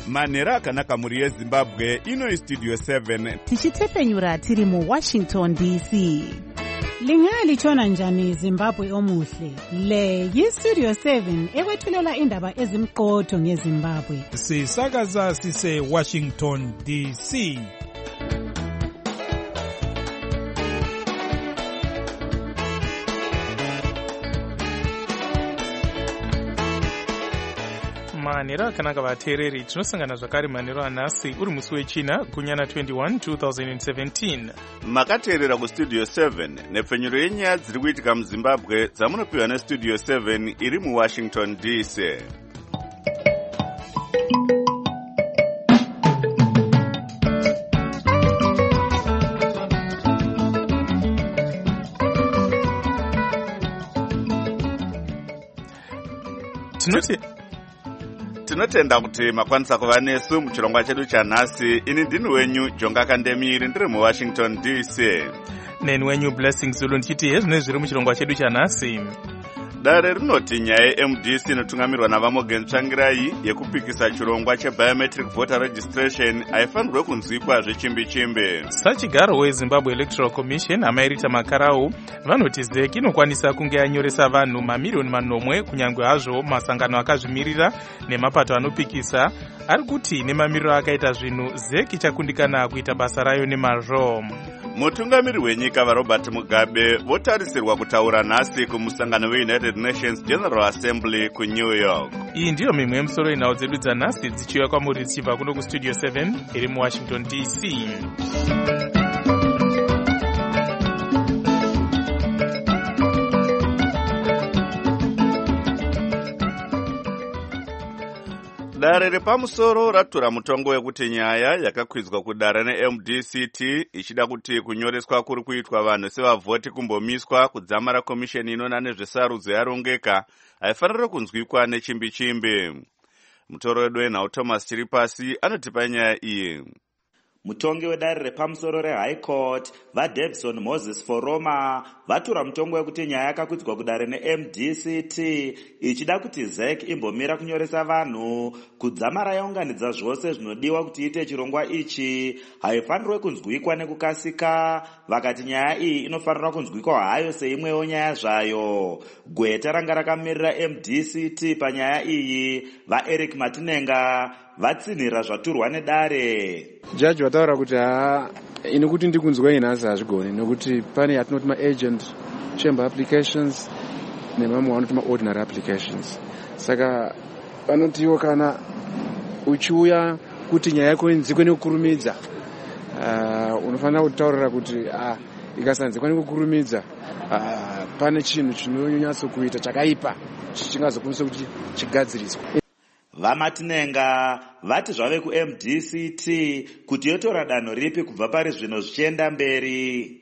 manhero akanaka mhuri yezimbabwe. Ino istudio 7 tichitepfenyura tiri muWashington DC. Lingalitshona njani Zimbabwe omuhle? Le yistudio 7 ekwethulela indaba ezimqotho ngeZimbabwe. Sisakaza sise Washington DC. manhero akanaka vateereri, tinosangana zvakare manhero anhasi uri musi wechina gunyana 21 2017. makateerera kustudio 7 nepfenyuro yenyaya dziri kuitika muzimbabwe dzamunopiwa nestudio 7 iri muWashington DC. Tinotenda kuti makwanisa kuva nesu muchirongwa chedu chanhasi. Ini ndini wenyu Jonga Kandemiri, ndiri muWashington DC. Neni wenyu Blessing Zulu ndichiti hezvino zviri muchirongwa chedu chanhasi. Dare rinoti nyaya yeMDC inotungamirwa naVamogen Tsvangirai yekupikisa chirongwa chebiometric voter registration haifanirwe kunzwikwa zvechimbi-chimbi. Sachigaro weZimbabwe Electoral Commission amairita makarau vanoti ZEC inokwanisa kunge yanyoresa vanhu mamiliyoni manomwe, kunyange hazvo masangano akazvimirira nemapato anopikisa ari kuti nemamiriro akaita zvinhu ZEC ichakundikana kuita basa rayo nemazvo. Mutungamiri wenyika vaRobert Mugabe votarisirwa kutaura nhasi kumusangano weUnited Nations General Assembly kuNew York. Iyi ndiyo mimwe yemusoro yenhau dzedu dzanhasi dzichiuya kwamuri dzichibva kuno kustudio 7 iri muWashington DC. Dare repamusoro ratura mutongo wekuti nyaya yakakwidzwa kudare neMDCT ichida kuti kunyoreswa kuri kuitwa vanhu sevavhoti kumbomiswa kudzamara komisheni inona nezvesarudzo yarongeka haifanira kunzwikwa nechimbi-chimbi. Mutoro wedu wenhau Thomas Chiripasi anotipa nyaya iyi. Mutongi wedare repamusoro reHigh Court vaDavison Moses Foroma vatura mutongo wekuti nyaya yakakwidzwa kudare neMDCT ichida kuti ZEC imbomira kunyoresa vanhu kudzamara yaunganidza zvose zvinodiwa kuti iite chirongwa ichi haifanirwe kunzwikwa nekukasika. Vakati nyaya iyi inofanira kunzwikwa hayo seimwewo nyaya zvayo. Gweta ranga rakamirira MDCT panyaya iyi vaEric Matinenga vatsinhira zvaturwa nedare. Jaji vataura kuti ini kuti ndikunzwa inhasi hazvigoni nekuti pane yatinoti maagent chamber applications nemamwe vanoti maordinary applications. Saka vanotiwo kana uchiuya kuti nyaya yako inzikwe nekukurumidza unofanira kutaurira kuti ikasanzikwa nekukurumidza pane chinhu chinonyatso kuita chakaipa chingazokonesa kuti chigadziriswe. Vamatinenga vati zvave kuMDCT kuti yotora danho ripi kubva pari zvino zvichienda mberi.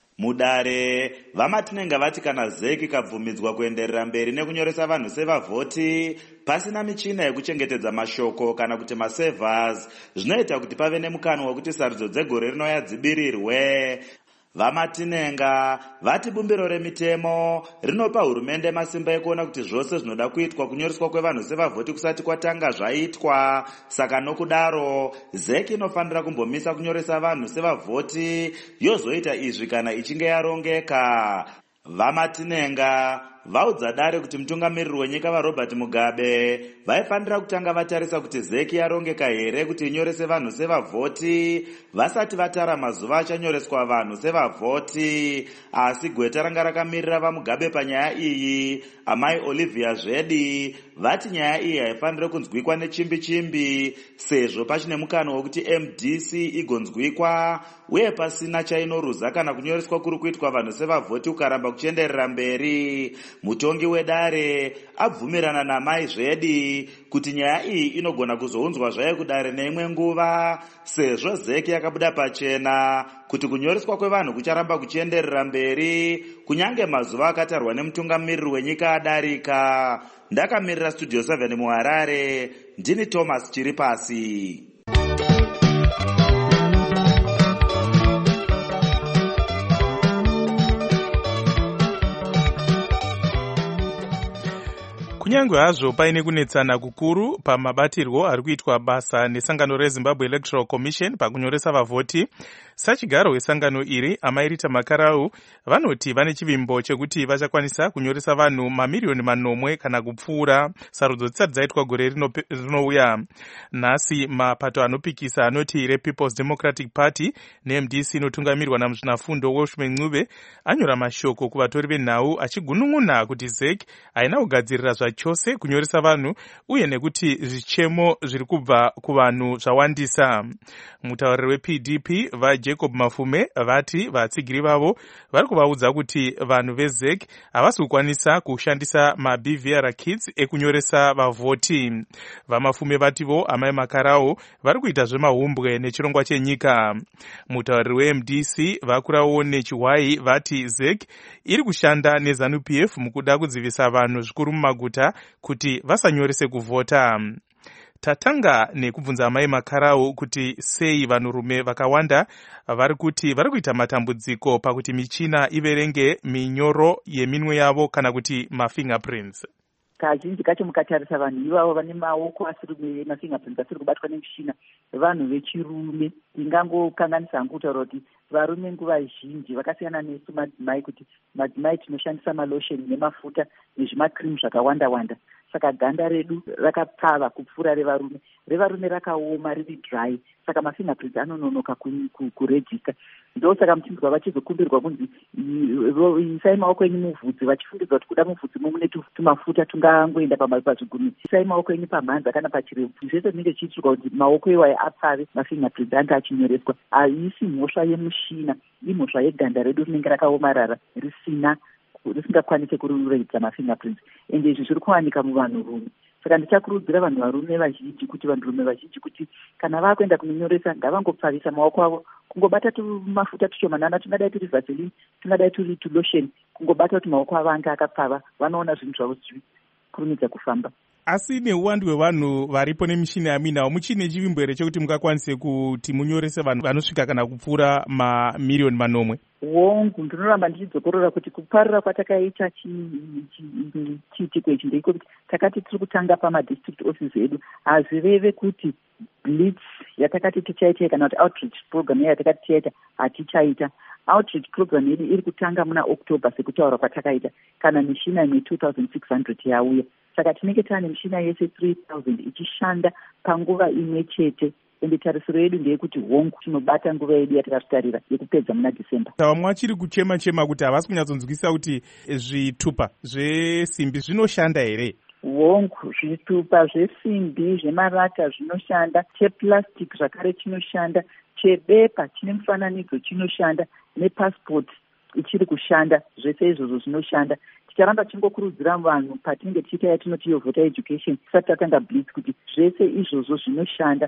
Mudare Vamatinenga vati kana ZEC ikabvumidzwa kuenderera mberi nekunyoresa vanhu sevavhoti pasina michina yekuchengetedza mashoko kana kuti maservers, zvinoita kuti pave nemukanwa wekuti sarudzo dzegore rinouya dzibirirwe. Vamatinenga vati bumbiro remitemo rinopa hurumende masimba ekuona kuti zvose zvinoda kuitwa kunyoreswa kwevanhu sevavhoti kusati kwatanga zvaitwa. Saka nokudaro ZEC inofanira kumbomisa kunyoresa vanhu sevavhoti yozoita izvi kana ichinge yarongeka. Vamatinenga vaudza dare kuti mutungamiriri wenyika vaRobert Mugabe vaifanira kutanga vatarisa kuti ZEC yarongeka here kuti inyorese vanhu sevavhoti vasati vatara mazuva achanyoreswa vanhu sevavhoti. Asi gweta ranga rakamirira vaMugabe panyaya iyi amai Olivia Zvedhi vati nyaya iyi haifanire kunzwikwa nechimbi-chimbi sezvo pachine mukana wekuti MDC igonzwikwa uye pasina chainoruza kana kunyoreswa kuri kuitwa vanhu sevavhoti ukaramba kuchienderera mberi. Mutongi wedare abvumirana namai Zvedhi kuti nyaya iyi inogona kuzounzwa zvayo kudare neimwe nguva sezvo ZEC yakabuda pachena kuti kunyoreswa kwevanhu kucharamba kuchienderera mberi kunyange mazuva akatarwa nemutungamiriri wenyika adarika. Ndakamirira studio 7 muHarare, ndini Thomas Chiripasi. Kunyangwe hazvo paine kunetsana kukuru pamabatirwo ari kuitwa basa nesangano reZimbabwe Electoral Commission pakunyoresa vavhoti, sachigaro wesangano iri amairita makarau vanoti vane chivimbo chekuti vachakwanisa kunyoresa vanhu mamiriyoni manomwe kana kupfuura sarudzo dzisati dzaitwa gore rinouya. Nhasi mapato anopikisa anoti rePeople's Democratic Party neMDC inotungamirwa namuzvinafundo Welshman Ncube anyora mashoko kuvatori venhau achigunun'una kuti ZEC haina kugadzirira zvachose kunyoresa vanhu uye nekuti zvichemo zviri kubva kuvanhu zvawandisa. Mutauriri wePDP vaJacob Mafume vati vatsigiri vavo vari kuvaudza kuti vanhu veZEC havasi kukwanisa kushandisa maBVR kits ekunyoresa vavhoti. VaMafume vativo amai makarau vari kuita zvemahumbwe nechirongwa chenyika. Mutauriri weMDC vakurawo nechiwai vati ZEC iri kushanda neZANU-PF mukuda kudzivisa vanhu zvikuru mumaguta kuti vasanyorese kuvhota. Tatanga nekubvunza amai makarau kuti sei vanhurume vakawanda vari kuita matambudziko pakuti michina iverenge minyoro yeminwe yavo kana kuti mafingerprints. Kazhinji kacho mukatarisa vanhu ivavo vane maoko asiri mafingerprints asiri kubatwa nemishina vanhu vechirume. Ndingangokanganisa hangu kutaura kuti varume nguva zhinji vakasiyana nesu madzimai, kuti madzimai tinoshandisa malosheni nemafuta nezvimakrimu zvakawanda wanda, saka ganda redu rakapfava kupfuura revarume rakaoma riri dry, saka mafingerprints anononoka kurejista. Ndosaka muchinzwa vachizokumbirwa kunzi isai maoko enyu muvhudzi, vachifungidzwa kuti kuda muvhudzi mune tumafuta tungangoenda pazvigumi. Isai maoko enyu pamhanza kana pachirebvu. Zvese zvinenge zvichiitirwa kuti maoko iwayo apfave, mafingerprints anga achinyoreswa. Haisi mhosva yemushina, imhosva yeganda redu rinenge rakaomarara risingakwanisi kureredza mafingerprints, ende izvi zviri kuwanika muvanhurume. Saka ndichakurudzira vanhurume vazhinji kuti kana vakuenda kunonyoresa ngavangopfavisa maoko avo, kungobata tumafuta tushomanana, tungadai turi vaseline, tungadai turi tulosheni, kungobata kuti maoko avo anga akapfava, vanoona zvinhu zvavo zvichikurumidza kufamba. Asi neuwandu hwevanhu varipo nemishini yaminawo, muchine chivimbo here chekuti mungakwanise kuti munyorese vanhu vanosvika kana kupfuura mamiriyoni manomwe? Wongu, ndinoramba ndichidzokorora kuti kuparira kwatakaita chiitiko ichi ndeiko kuti takati tiri kutanga pamadistrict office edu, hazireve kuti blitz yatakati tichaita kana kuti outreach program yatakati tichaita hatichaita. Outreach program yedu iri kutanga muna October sekutaura kwatakaita, kana mishina imwe 2600 yauya. Saka tinenge tane mishina yese 3000 ichishanda panguva imwe chete, ende tarisiro yedu ndeyekuti hongu tinobata nguva yedu yatakazvitarira yekupedza muna December. Vamwe vachiri kuchema kuti havasi kunyatsonzwisisa kuti zvitupa zvesimbi zvinoshanda here? Hongu, zvitupa zvesimbi zvemarata zvinoshanda, cheplastic zvakare chinoshanda, chebepa chine mufananidzo chinoshanda, nepassport ichiri kushanda. Zvese izvozvo zvinoshanda. Ticharamba tingokurudzira vanhu patinenge tichiita yatinoti iyo voter education tisati tatanga blitz kuti zvese izvozvo zvinoshanda.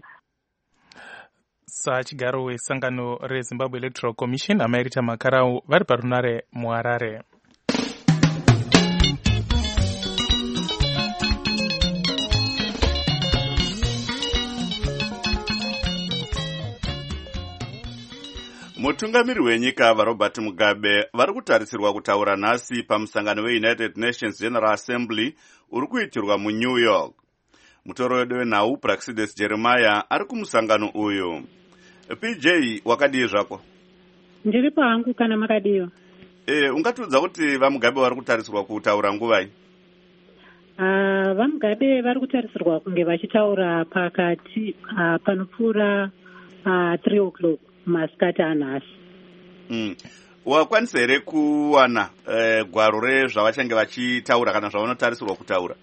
Sachigaro wesangano reZimbabwe Electoral Commission amairita makarau vari parunare muHarare. Mutungamiri wenyika vaRobert Mugabe vari kutarisirwa kutaura nhasi pamusangano weUnited Nations General Assembly uri kuitirwa muNew York. Mutoro wedu wenhau Praxedes Jeremiah ari kumusangano uyu. PJ, wakadii zvako? Ndiri pangu kana makadiwa. Ungatiudza kuti vaMugabe vari kutarisirwa kutaura nguvai? VaMugabe vari kutarisirwa kunge vachitaura pakati panopfuura 3 o'clock masikati anhasi. Wakwanisa here kuwana gwaro rezvavachange vachitaura kana zvavanotarisirwa kutaura?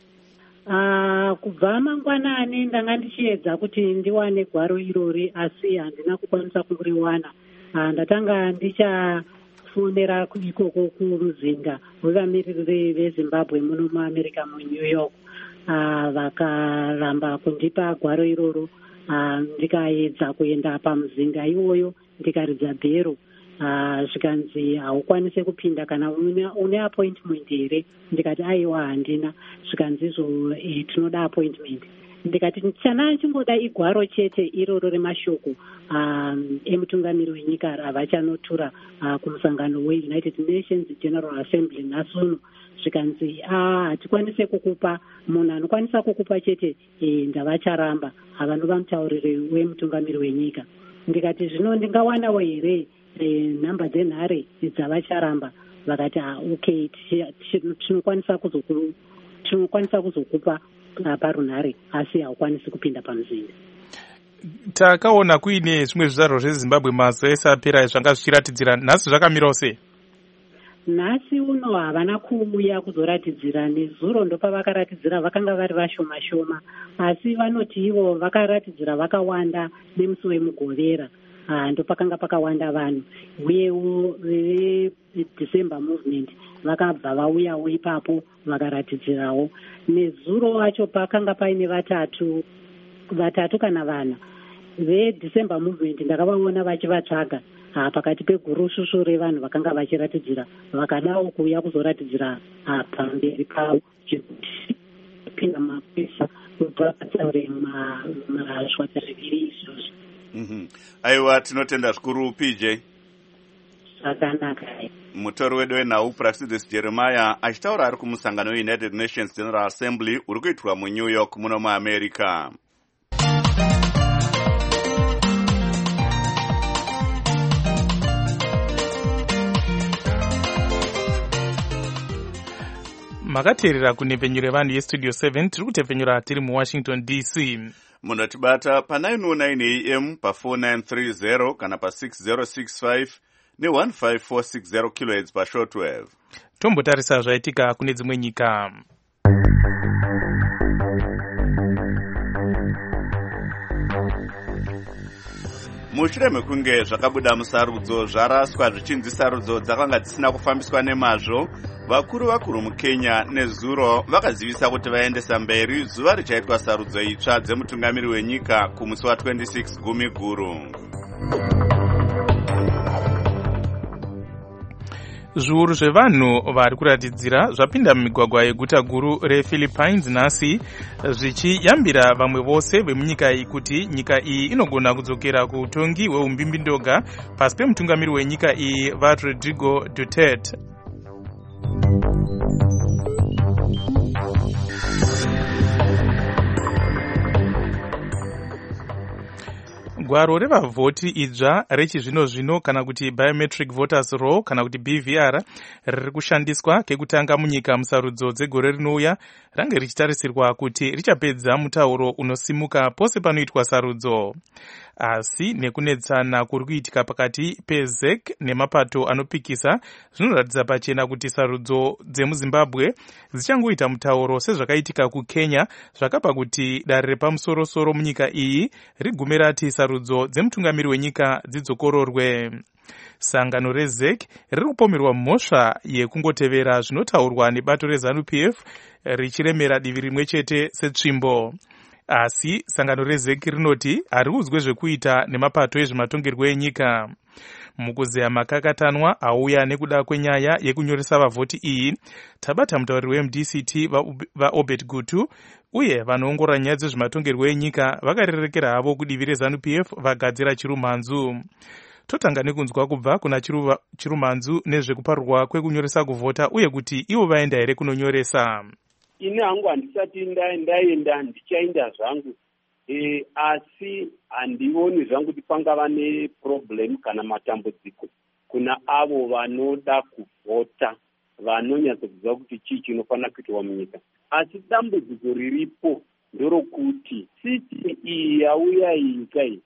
Kubva mangwanani ndanga ndichiedza kuti ndiwane gwaro irori, asi handina kukwanisa kuriwana. Ndatanga ndichafonera ikoko kuruzinga rwevamiriri veZimbabwe muno muAmerica muNew York. Vakaramba kundipa gwaro iroro. Ndikaedza kuenda pamuzinga iwoyo ndikaridza bhero, zvikanzi haukwanise kupinda kana une appointment here. Ndikati aiwa handina. Zvikanzi izvo tinoda appointment. ndikati chana chingoda igwaro chete iroro remashoko emutungamiri wenyika ravachanotura kumusangano weUnited Nations General Assembly nhasuno, zvikanzi hatikwanise kukupa, munhu anokwanisa kukupa chete ndavacharamba havanova mutauriri wemutungamiri wenyika. Ndikati zvino ndingawanawo here nhamba dzenhare dzavacharamba? Vakati okay, tinokwanisa kuzokupa parunhare asi haukwanisi kupinda pamuzinda. Takaona kuine zvimwe zvizvarwa zveZimbabwe mazuva ese apera zvanga zvichiratidzira, nhasi zvakamirawo sei? Nhasi uno havana kuuya kuzoratidzira, nezuro ndopavakaratidzira, vakanga vari vashoma shoma, asi vanoti ivo vakaratidzira vakawanda nemusi wemugovera, ndopakanga pakawanda vanhu, uyewo December Movement vakabva vauyawo ipapo vakaratidzirawo. Nezuro wacho pakanga paine vatatu kana vana veDecember Movement, ndakavaona vachivatsvaga pakati pegurushushu revanhu vakanga vachiratidzira, vakadawo kuuya kuzoratidzira pamberi pavo pinda mapesa kubva patsaure mazvata zviviri izvozvo. Aiwa, tinotenda zvikuru PJ. Zvakanaka. Mutori wedu wenhau Praxidis Jeremiah achitaura ari kumusangano weUnited Nations General Assembly uri kuitirwa muNew York muno muAmerica. Makateerera kunepfenyuro vanhu yestudio 7, tiri kutepfenyura tiri muWashington DC. Munotibata pa909 AM pa4930 kana pa6065 ne15460 kHz pashortwave. Tombotarisa zvaitika kune dzimwe nyika. Mushure mekunge zvakabuda musarudzo zvaraswa zvichinzi sarudzo dzakanga dzisina kufambiswa nemazvo, vakuru muKenya nezuro vakazivisa kuti vaendesa mberi zuva richaitwa sarudzo itsva dzemutungamiri wenyika kumusi wa26 Gumiguru. Zviuru zvevanhu vari kuratidzira zvapinda mumigwagwa yeguta guru rePhilippines nhasi, zvichiyambira vamwe vose vemunyika iyi kuti nyika iyi inogona kudzokera kuutongi hweumbimbindoga pasi pemutungamiri wenyika iyi Rodrigo Duterte. Gwaro revavhoti idzva rechizvino-zvino kana kuti Biometric Voters Roll kana kuti BVR riri kushandiswa kekutanga munyika musarudzo dzegore rinouya, range richitarisirwa kuti richapedza mutauro unosimuka pose panoitwa sarudzo. Asi nekunetsana kuri kuitika pakati peZEC nemapato anopikisa zvinoratidza pachena kuti sarudzo dzemuZimbabwe dzichangoita mutauro sezvakaitika kuKenya, zvakapa kuti dare repamusoro-soro munyika iyi rigume rati sarudzo dzemutungamiri wenyika dzidzokororwe. Sangano reZEC riri kupomerwa mhosva yekungotevera zvinotaurwa nebato reZANU-PF richiremera divi rimwe chete setsvimbo. Asi sangano reZEC rinoti hariudzwe zvekuita nemapato ezvematongerwo enyika. Mukuzeya makakatanwa auya nekuda kwenyaya yekunyoresa vavhoti iyi, tabata mutauriri weMDCT vaObed Gutu uye vanoongorora nyaya dzezvematongerwo enyika vakarerekera havo kudivi reZANU-PF vagadzira chirumhanzu. Totanga nekunzwa kubva kuna chirumhanzu nezvekuparurwa kwekunyoresa kuvhota uye kuti ivo vaenda here kunonyoresa. Ini hangu handisati ndaenda ndichaenda zvangu, asi handioni zvangu kuti pangava neproblem kana matambudziko kuna avo vanoda kuvhota, vanonyatsokuziva kuti chii chinofanira kuitwa munyika. Asi dambudziko riripo ndorokuti sisitemu iyi yauya nyika iyi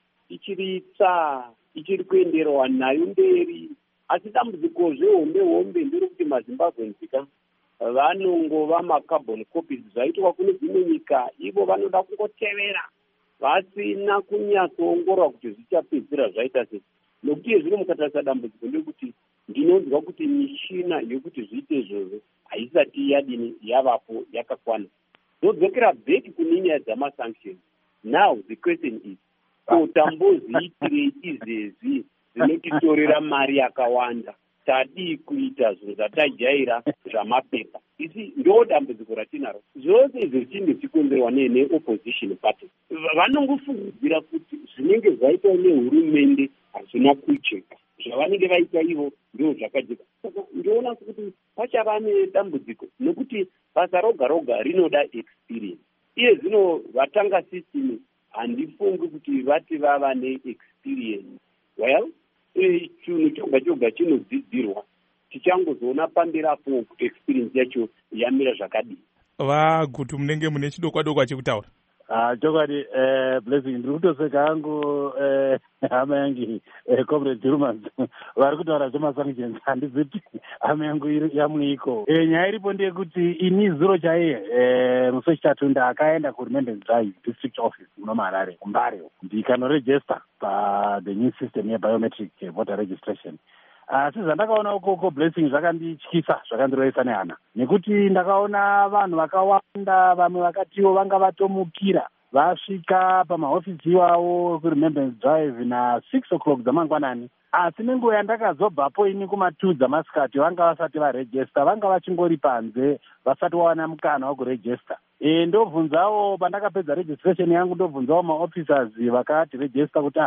ichiri kuenderwa nayo mberi, asi dambudziko zvehombe ndorokuti maZimbabweans vanongova macarbon copies zvaitwa kune dzimwe nyika, ivo vanoda kungotevera vasina kunyatsoongorora kuti zvichapedzira zvaita sei. Nokuti zvino mukatarisa dambudziko ndekuti ndinonzwa kuti mishina yekuti zviite izvozvo haisati yavapo yakakwana. Zodzokera bheki kune nyaya dzamasanctions. Now the question is, tamboziitirei izvezvi zvinotitorera mari yakawanda? tadii kuita zvinhu zvatajaira zvamapepa. Isi ndo dambudziko ratinaro. Zvose izvi zvichikonzerwa neopposition party. Vanongofungidzira kuti zvinenge zvaitwa nehurumende hazvina kujeka. Zvavanenge vaita ivo ndio zvakajeka. Saka ndinoona kuti pachava nedambudziko nekuti basa roga roga rinoda experience. Iye zvino vatanga system handifungi kuti vati vava neexperience. Well, chinhu choga choga chinodzidzirwa. Tichangozoona pamberapo kuti experience yacho yamira zvakadii. Vagutu munenge mune chidokwa chekutaura. Chokwadi Blessing ndiri kutoseka hangu hama yangu comrade Durmans vari kutaura zvemasanctions handiziti hama yangu yamuiko. Nyaya iripo ndeyekuti ini zuro chaiye musi wechitatu ndakaenda kuRemembrance Drive district office muno muHarare kuMbare ndikanorejista the new system yebiometric voter registration. Asi zvandakaona ukoko Blessing zvakandityisa, zvakandiroisa nehana nekuti ndakaona vanhu vakawanda, vamwe vakatiwo vanga vatomukira vasvika pamahofisi iwawo kuRemembrance Drive na6 o'clock dzamangwanani. Asi nenguva yandakazobvapo ini kuma2 dzamasikati vanga vasati varejista, vanga vachingori panze vasati wawana mukana wekurejista. Ndobvunzawo pandakapedza registration yangu, ndobvunzawo maofficers vakati rejista kuti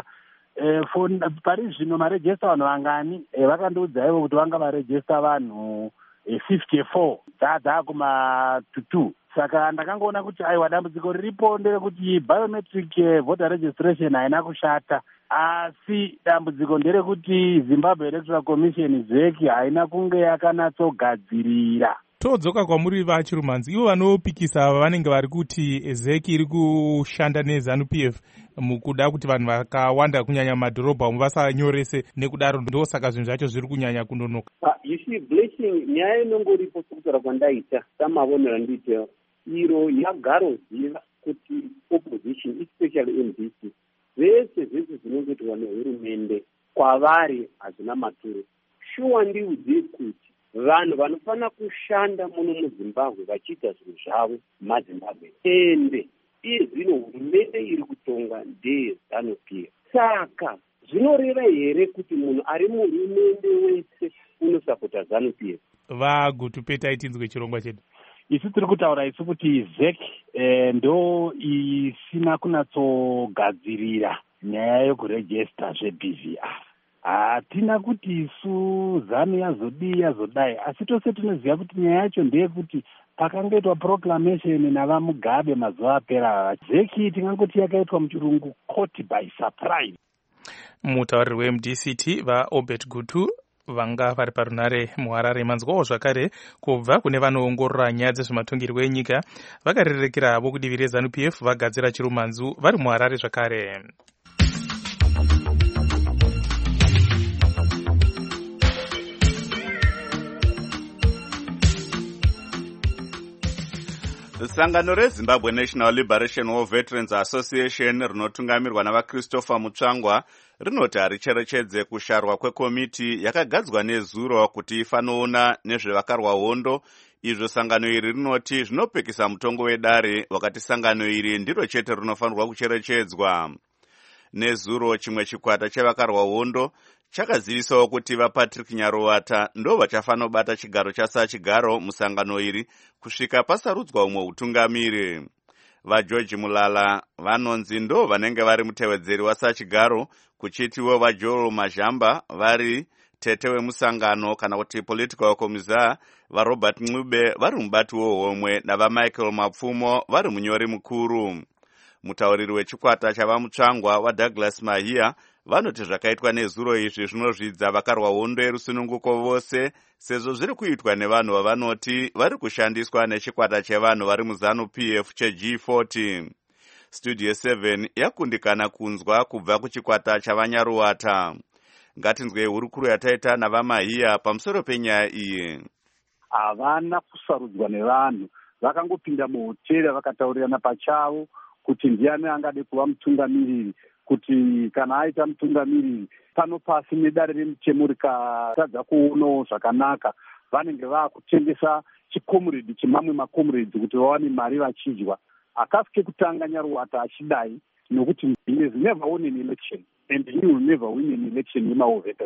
pari zvino marejista vanhu vangani. Vakandiudza ivo kuti vanga varejista vanhu 54 dzakuma-2. Saka ndakangoona kuti aiwa dambudziko riripo nderekuti biometric voter registration haina kushata, asi dambudziko nderekuti Zimbabwe Electoral Commission ZEC haina kunge yakanatsogadzirira. Todzoka kwamuri vaChirumanzi, ivo vanopikisa vanenge vari kuti ZEC iri kushanda neZANU-PF mukuda kuti vanhu vakawanda kunyanya madhorobha vasanyorese, nekudaro ndosaka zvinhu zvacho zviri kunyanya kundonoka. You see, Blessing, nyaya inongoripo sokutaura kwandaita samavonero andite iro yagaroziva kuti opposition especially MDC vese zvinongoitwa nehurumende kwavari hazvina maturo. Shuwa ndiudze kuti vanhu vanofana kushanda muno muZimbabwe vachiita zvinhu zvavo maZimbabwe ende iye zvino hurumende iri kutonga ndeye ZANU-PF. Saka zvinoreva here kuti munhu ari muhurumende wese unosapota ZANU-PF? Vagutu Petai tinzwe chirongwa chedu. Isu tiri kutaura isu kuti ZEC ndo isina kunyatsogadzirira nyaya yokurejista zveBVR. Hatina kuti isu ZANU yazodai, asi tose tinoziva kuti nyaya yacho ndeyekuti pakangoitwa proclamation navaMugabe mazuva apera, ZEC tingangoti yakaitwa muchirungu caught by surprise. Mutauriri weMDCT vaObert Gutu vanga vari parunare muHarare. Manzwawo zvakare kubva kune vanoongorora nyaya dzezvematongerwo enyika vakarerekera vokudivi reZANU-PF vagadzira Chirumanzu vari muHarare zvakare. Sangano reZimbabwe National Liberation War Veterans Association rinotungamirwa navaChristopher Mutsvangwa rinoti haricherechedze kusharwa kwekomiti yakagadzwa neZuro kuti ifanoona nezvevakarwa hondo. Izvo sangano iri rinoti zvinopekisa mutongo wedare, wakati sangano iri ndiro chete rinofanirwa kucherechedzwa. NeZuro chimwe chikwata chevakarwa hondo chakazivisawo kuti vaPatrick Nyaruwata ndo vachafanobata chigaro chasachigaro musangano iri kusvika pasarudzwa umwe utungamiri. VaGeorge Mulala vanonzi ndo vanenge vari mutevedzeri wasachigaro, kuchitiwo vaJoel Mazhamba vari tete wemusangano kana kuti political commissar, vaRobert Ncube vari mubati wohomwe navaMichael Mapfumo vari munyori mukuru. Mutauriri wechikwata chavamutsvangwa waDouglas Mahia vanoti zvakaitwa neZuro izvi zvinozvidza vakarwa hondo yerusununguko vose, sezvo zviri kuitwa nevanhu vavanoti vari kushandiswa nechikwata chevanhu vari muZANU-PF cheG40. Studio 7 yakundikana kunzwa kubva kuchikwata chavanyaruwata. Ngatinzwe hurukuru yataita navaMahia pamusoro penyaya iyi. Havana kusarudzwa nevanhu, vakangopinda muhotera vakataurirana pachavo kuti ndiani angade kuva mutungamiriri, kuti kana aita mutungamiriri pano pasi nedare remutemo rikatadza kuonawo zvakanaka, vanenge vaakutengesa chikomuredi chemamwe makomuredi kuti vawane mari vachidya. Akasi kekutanga Nyaruwata achidai nokuti he has never won an election and he will never win an election in our veterans.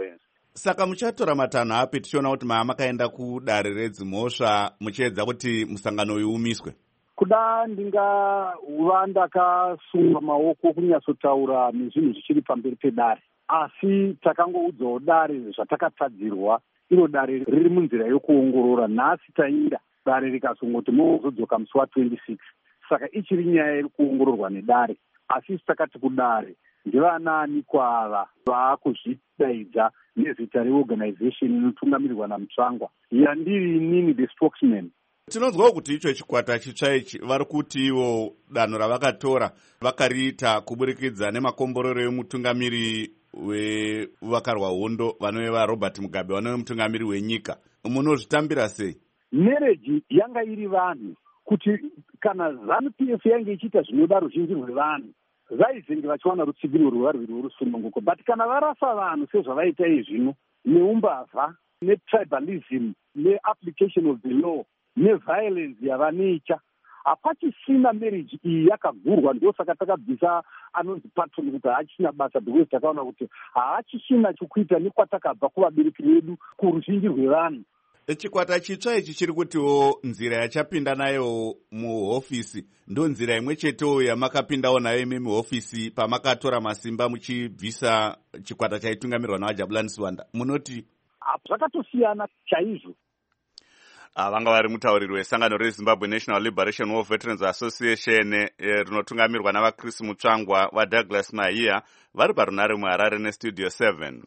Saka muchatora matanho api tichiona kuti makaenda kudare redzimhosva muchiedza kuti musangano uyu umiswe? Kuda ndingava ndakasunga maoko kunyatsotaura nezvinhu zvichiri pamberi pedare, asi takangoudzawo dare zvatakatadzirwa. Iro dare riri munzira yokuongorora. Nhasi tainda dare rikazongoti muzodzoka musi wa26. Saka ichiri nyaya iri kuongororwa nedare, asi takati kudare ndivanani kwava vaakuzvidaidza nezita reorganization inotungamirirwa naMutsvangwa. Yandiri inini the spokesman. Tinonzwawo kuti icho chikwata chitsva ichi vari kuti ivo danho ravakatora vakariita kuburikidza nemakomborero emutungamiri wevakarwa hondo vanova Robert Mugabe vanove mutungamiri wenyika. Munozvitambira sei? Nereji yanga iri vanhu kuti kana ZANU-PF yange ichiita zvinoda ruzhinji rwevanhu vaizenge vachiwana rutsigiro rwarwiri rworusununguko. But kana varasa vanhu sezvavaita izvino neumbavha netribalism neapplication of the law neviolence yavanicha, hapachisina marriage iyi yakagurwa. Ndio saka takabvisa anonzi patron kuti haachina basa, because takaona kuti haachisina chokuita nekwatakabva kuvabereki vedu kuruzhinji rwevanhu. Chikwata chitsva ichi chiri kutiwo nzira yachapinda nayo muhofisi ndo nzira imwe chetewo yamakapindawo nayo imi muhofisi pamakatora masimba muchibvisa chikwata chaitungamirwa nawaJabulani Sibanda. Munoti zvakatosiyana chaizvo. Vanga vari mutauriri wesangano reZimbabwe National Liberation War Veterans Association rinotungamirwa navaChris Mutsvangwa vaDouglas Mahia vari parunare muHarare neStudio 7.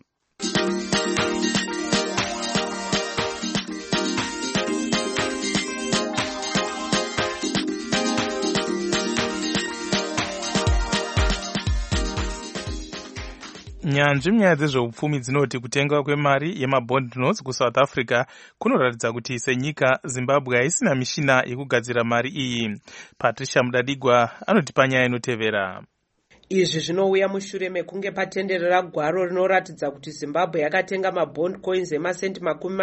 Nyanzvi munyaya dzezveupfumi dzinoti kutenga kwemari yemabond notes kuSouth Africa kunoratidza kuti senyika Zimbabwe haisina mishina yekugadzira mari iyi. Patricia Mudadigwa anotipa nyaya inotevera. Izvi zvinouya mushure mekunge patenderera gwaro rinoratidza kuti Zimbabwe yakatenga mabond coins emasenti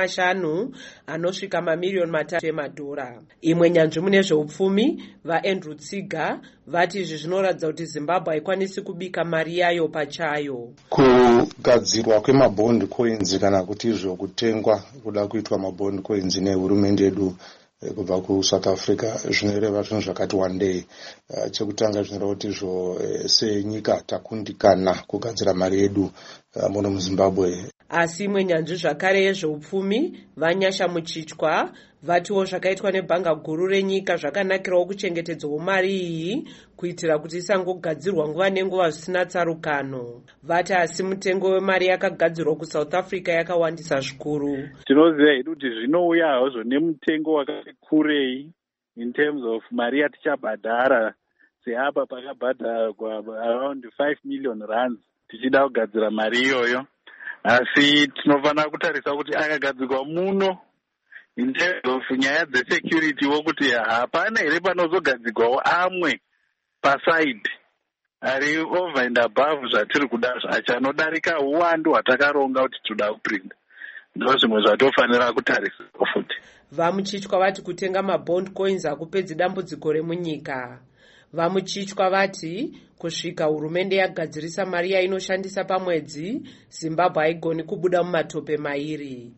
50 anosvika mamiliyoni 3 emadhora. Imwe nyanzvi mune zveupfumi vaAndrew Tsiga vati izvi zvinoratidza kuti Zimbabwe haikwanisi kubika mari yayo pachayo. Kugadzirwa kwemabond coins kana kuti izvo kutengwa kuda kuitwa mabond coins nehurumende yedu kubva kuSouth Africa zvinoreva zvinhu zvakati wandei. Chekutanga zvinoreva kuti izvo senyika takundikana kugadzira mari yedu muno muZimbabwe. Asi imwe nyanzvi zvakare yezveupfumi vaNyasha Muchichwa vatiwo zvakaitwa nebhanga guru renyika zvakanakirawo kuchengetedzwa mari iyi kuitira kuti isangogadzirwa nguva nenguva zvisina tsarukano. Vati asi mutengo wemari yakagadzirwa kuSouth Africa yakawandisa zvikuru. Tinoziva hedu kuti zvinouya hazvo nemutengo wakati kurei in terms of mari yatichabhadhara. Seapa pakabhadharwa around 5 million rands tichida kugadzira mari iyoyo. Asi tinofanira kutarisa kuti akagadzirwa muno in terms of nyaya dzesecurity wokuti hapana here panozogadzirwawo amwe paside ari over and above zvatiri kuda zvacho anodarika uwandu hwatakaronga kuti toda kuprinda. Ndo zvimwe zvatofanira kutariswa futi. VaMuchichwa vati kutenga mabond coins hakupedzi dambudziko remunyika. VaMuchichwa vati kusvika hurumende yagadzirisa mari yainoshandisa pamwedzi Zimbabwe haigoni kubuda mumatope mairi.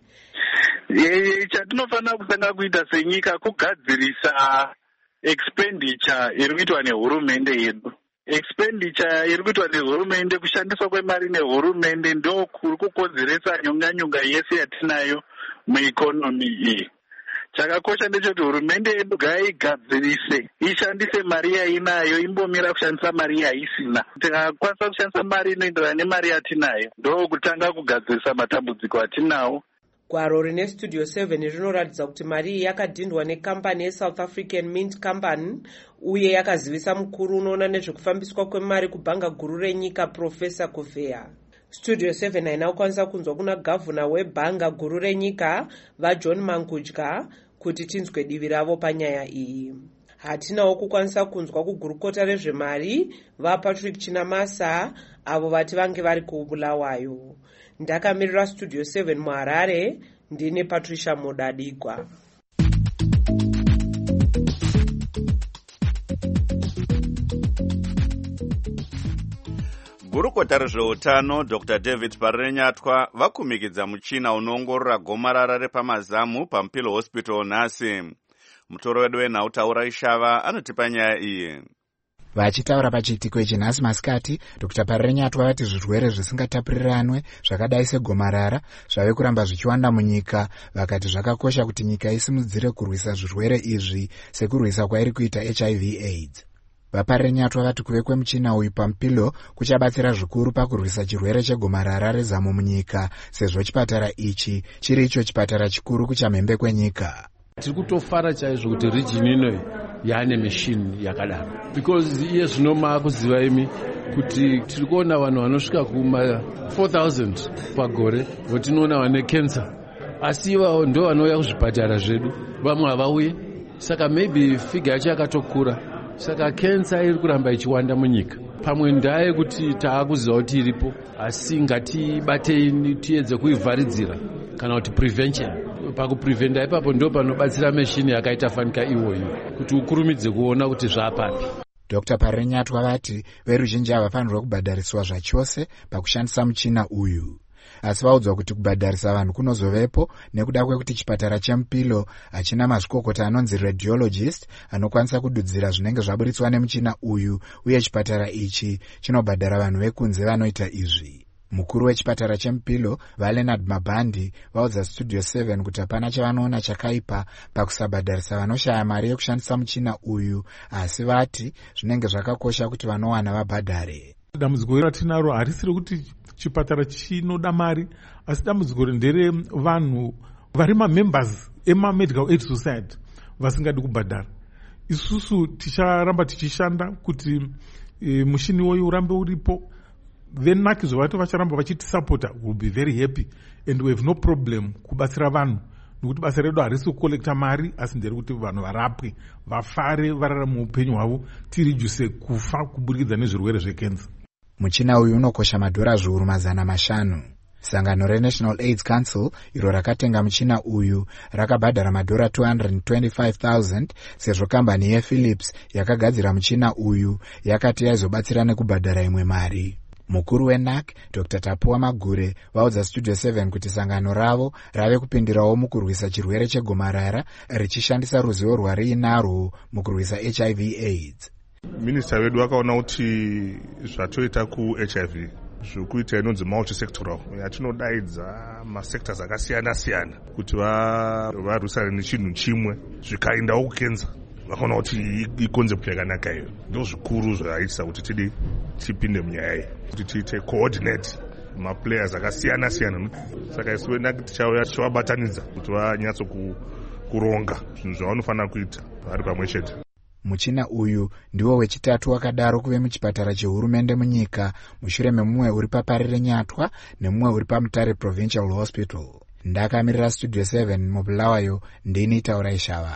Chatinofanira kutanga kuita senyika kugadzirisa expenditure iri kuitwa nehurumende yedu. Expenditure iri kuitwa nehurumende, kushandiswa kwemari nehurumende ndo kuri kukonzeresa nyonganyonga yese yatinayo muekonomi iyi. Chakakosha ndechoti hurumende yedu ngaigadzirise ishandise mari yainayo, imbomira kushandisa mari yaisina. Tikakwanisa kushandisa mari inoenderana nemari yatinayo ndo kutanga kugadzirisa matambudziko atinawo. Gwaro rine Studio 7 rinoratidza kuti mari iyi yakadhindwa nekambani yeSouth African Mint Company uye yakazivisa mukuru unoona nezvekufambiswa kwemari kubhanga guru renyika Professor Kufeya. Studio 7 haina kukwanisa kunzwa kuna gavhuna webhanga guru renyika vaJohn Mangudya kuti tinzwe divi ravo panyaya iyi. Hatinawo kukwanisa kunzwa kugurukota rezvemari vaPatrick Chinamasa avo vati vange vari kuBulawayo. Ndakamirira Studio 7 muHarare ndine Patricia Mudadigwa. gurukota rezveutano Dr. David Parenyatwa vakumikidza muchina unoongorora gomarara repamazamu paMpilo Hospital nhasi. Mutoro wedu wenhau Taura Ishava anotipa nyaya iyi. Vachitaura pachiitiko ichi nhasi masikati, Dr. Parenyatwa vati zvirwere zvisingatapuriranwe zvakadai segomarara zvave kuramba zvichiwanda munyika. Vakati zvakakosha kuti nyika isimudzire kurwisa zvirwere izvi sekurwisa kwairi kuita HIV/AIDS. Vaparenyatwa vati kuve kwemuchina uyu paMpilo kuchabatsira zvikuru pakurwisa chirwere chegomarara rezamu munyika, sezvo chipatara ichi chiri icho chipatara chikuru kuchamhembe kwenyika. Tiri kutofara chaizvo kuti region inoyi yaane machine yakadaro, because iye zvino maakuziva imi kuti tiri kuona vanhu vanosvika kuma 4,000 pagore votinoona vane cancer, asi ivavo ndo vanouya kuzvipatara zvedu, vamwe havauye. Saka maybe figa yacho yakatokura, saka cancer iri kuramba ichiwanda munyika. Pamwe ndaye kuti taakuziva kuti iripo, asi ngatibatei tiedze kuivharidzira kana kuti prevention. Pakupreventa ipapo ndo panobatsira machine yakaita fanika iwoyo kuti ukurumidze kuona kuti zvapapi. Dr. Parenyatwa vati veruzhinji havafanirwa kubhadhariswa zvachose pakushandisa muchina uyu, asi vaudzwa kuti kubhadharisa vanhu kunozovepo nekuda kwekuti chipatara cheMpilo hachina mazvikokota anonzi radiologist anokwanisa kududzira zvinenge zvaburitswa nemuchina uyu, uye chipatara ichi chinobhadhara vanhu vekunze vanoita izvi. Mukuru wechipatara cheMpilo vaLeonard Mabhandi vaudza Studio 7 kuti hapana chavanoona chakaipa pakusabhadharisa vanoshaya mari yekushandisa muchina uyu, asi vati zvinenge zvakakosha kuti vanowana vabhadhare. Dambudziko ratinaro harisiri kuti chipatara chinoda mari, asi dambudziko ndere vanhu vari mamembers ema-Medical Aid Society vasingadi kubhadhara. Isusu ticharamba tichishanda kuti mushini woyu urambe uripo. Then nakizovati vacharamba vachitisapota, we'll be very happy and we have no problem kubatsira vanhu, nokuti basa redu harisi kukolekta mari, asi ndere kuti vanhu varapwe, vafare, vararame upenyu hwavo, tirijuse kufa kuburikidza nezvirwere zvekenza. Muchina uyu unokosha madhora zviuru 500. Sangano reNational AIDS Council iro rakatenga muchina uyu rakabhadhara madhora 225,000 sezvo kambani yePhilips yakagadzira muchina uyu yakati yaizobatsira nekubhadhara imwe mari. Mukuru weNAC Dr. Tapuwa Magure vaudza Studio 7 kuti sangano ravo rave kupindirawo mukurwisa chirwere chegomarara richishandisa ruzivo rwariinarwo mukurwisa HIV/AIDS. Minista wedu vakaona kuti zvatoita kuHIV zvokuita inonzi multisectoral, yatinodaidza masectors akasiyana-siyana kuti varwisane nechinhu chimwe zvikaendawo kukenza. Vakaona kuti iconcept yakanaka iyo, ndo zvikuru zvaitisa kuti tipinde munyaya iyi, kuti tiite coordinate maplayers akasiyana-siyana. Saka isuwe NAC tichavabatanidza kuti vanyatso kuronga zvinhu zvavanofanira kuita vari pamwe chete. Muchina uyu ndiwo wechitatu wakadaro kuve muchipatara chehurumende munyika, mushure memumwe uri paParenyatwa nemumwe uri paMutare Provincial Hospital. Ndakamirira Studio 7 muBulawayo, ndini Taura Ishava.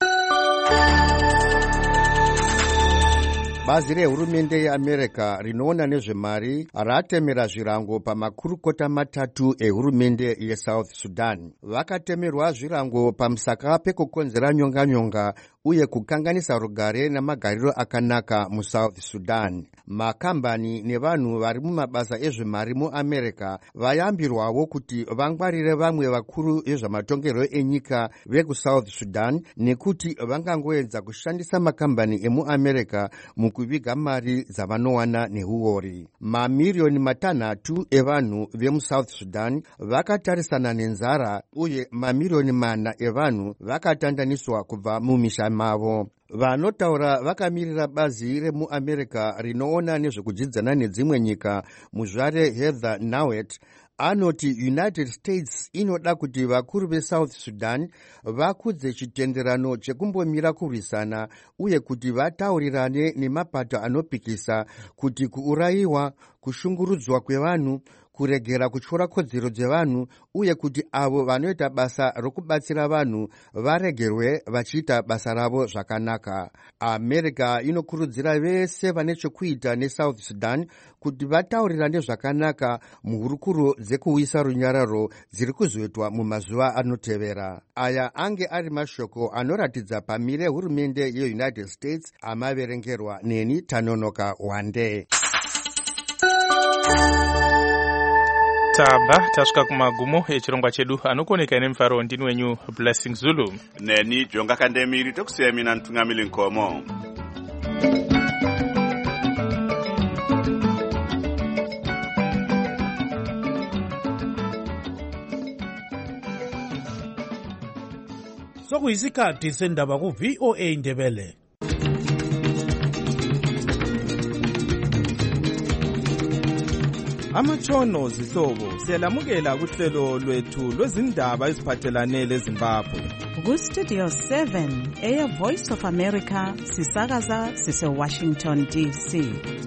Bazi rehurumende yeAmerica rinoona nezvemari ratemera zvirango pamakurukota 3 ehurumende yeSouth Sudan. Vakatemerwa zvirango pamusaka pekukonzera nyonganyonga uye kukanganisa rugare namagariro akanaka muSouth Sudan. Makambani nevanhu vari mumabasa ezvemari muAmerica vayambirwawo kuti vangwarire vamwe vakuru vezvamatongerwo enyika vekuSouth Sudan nekuti vangangoedza kushandisa makambani emuAmerica mukuviga mari dzavanowana neuori. Mamirioni 3 evanhu vemuSouth Sudan vakatarisana nenzara uye mamirioni 4 evanhu vakatandaniswa kubva mumisha mavo. Vanotaura vakamirira bazi remuAmerica rinoona nezvekudzidzana nedzimwe nyika, muzvare Heather Nauert anoti United States inoda kuti vakuru veSouth Sudan vakudze chitenderano chekumbomira kurwisana uye kuti vataurirane nemapato anopikisa kuti kuurayiwa, kushungurudzwa kwevanhu, kuregera kutyora kodzero dzevanhu uye kuti avo vanoita basa rokubatsira vanhu varegerwe vachiita basa ravo zvakanaka. America inokurudzira vese vane chekuita neSouth Sudan kuti vataurirane zvakanaka muhurukuro dzekuuyisa runyararo dziri kuzoitwa mumazuva anotevera. Aya ange ari mashoko anoratidza pamire hurumende yeUnited States amaverengerwa neni Tanonoka Wande. taba tasvika kumagumo echirongwa chedu anokoneka ine mufaro ndini wenyu Blessing Zulu neni Jonga Kandemiri tokusiya mina Ntungamili Nkomo. Sokuyisikhathi sendaba ku VOA Ndebele. Amatshono zihlobo siyalamukela kuhlelo lwethu lwezindaba eziphathelane leZimbabwe. Ku Studio 7 Air Voice of America sisakaza sise Washington DC.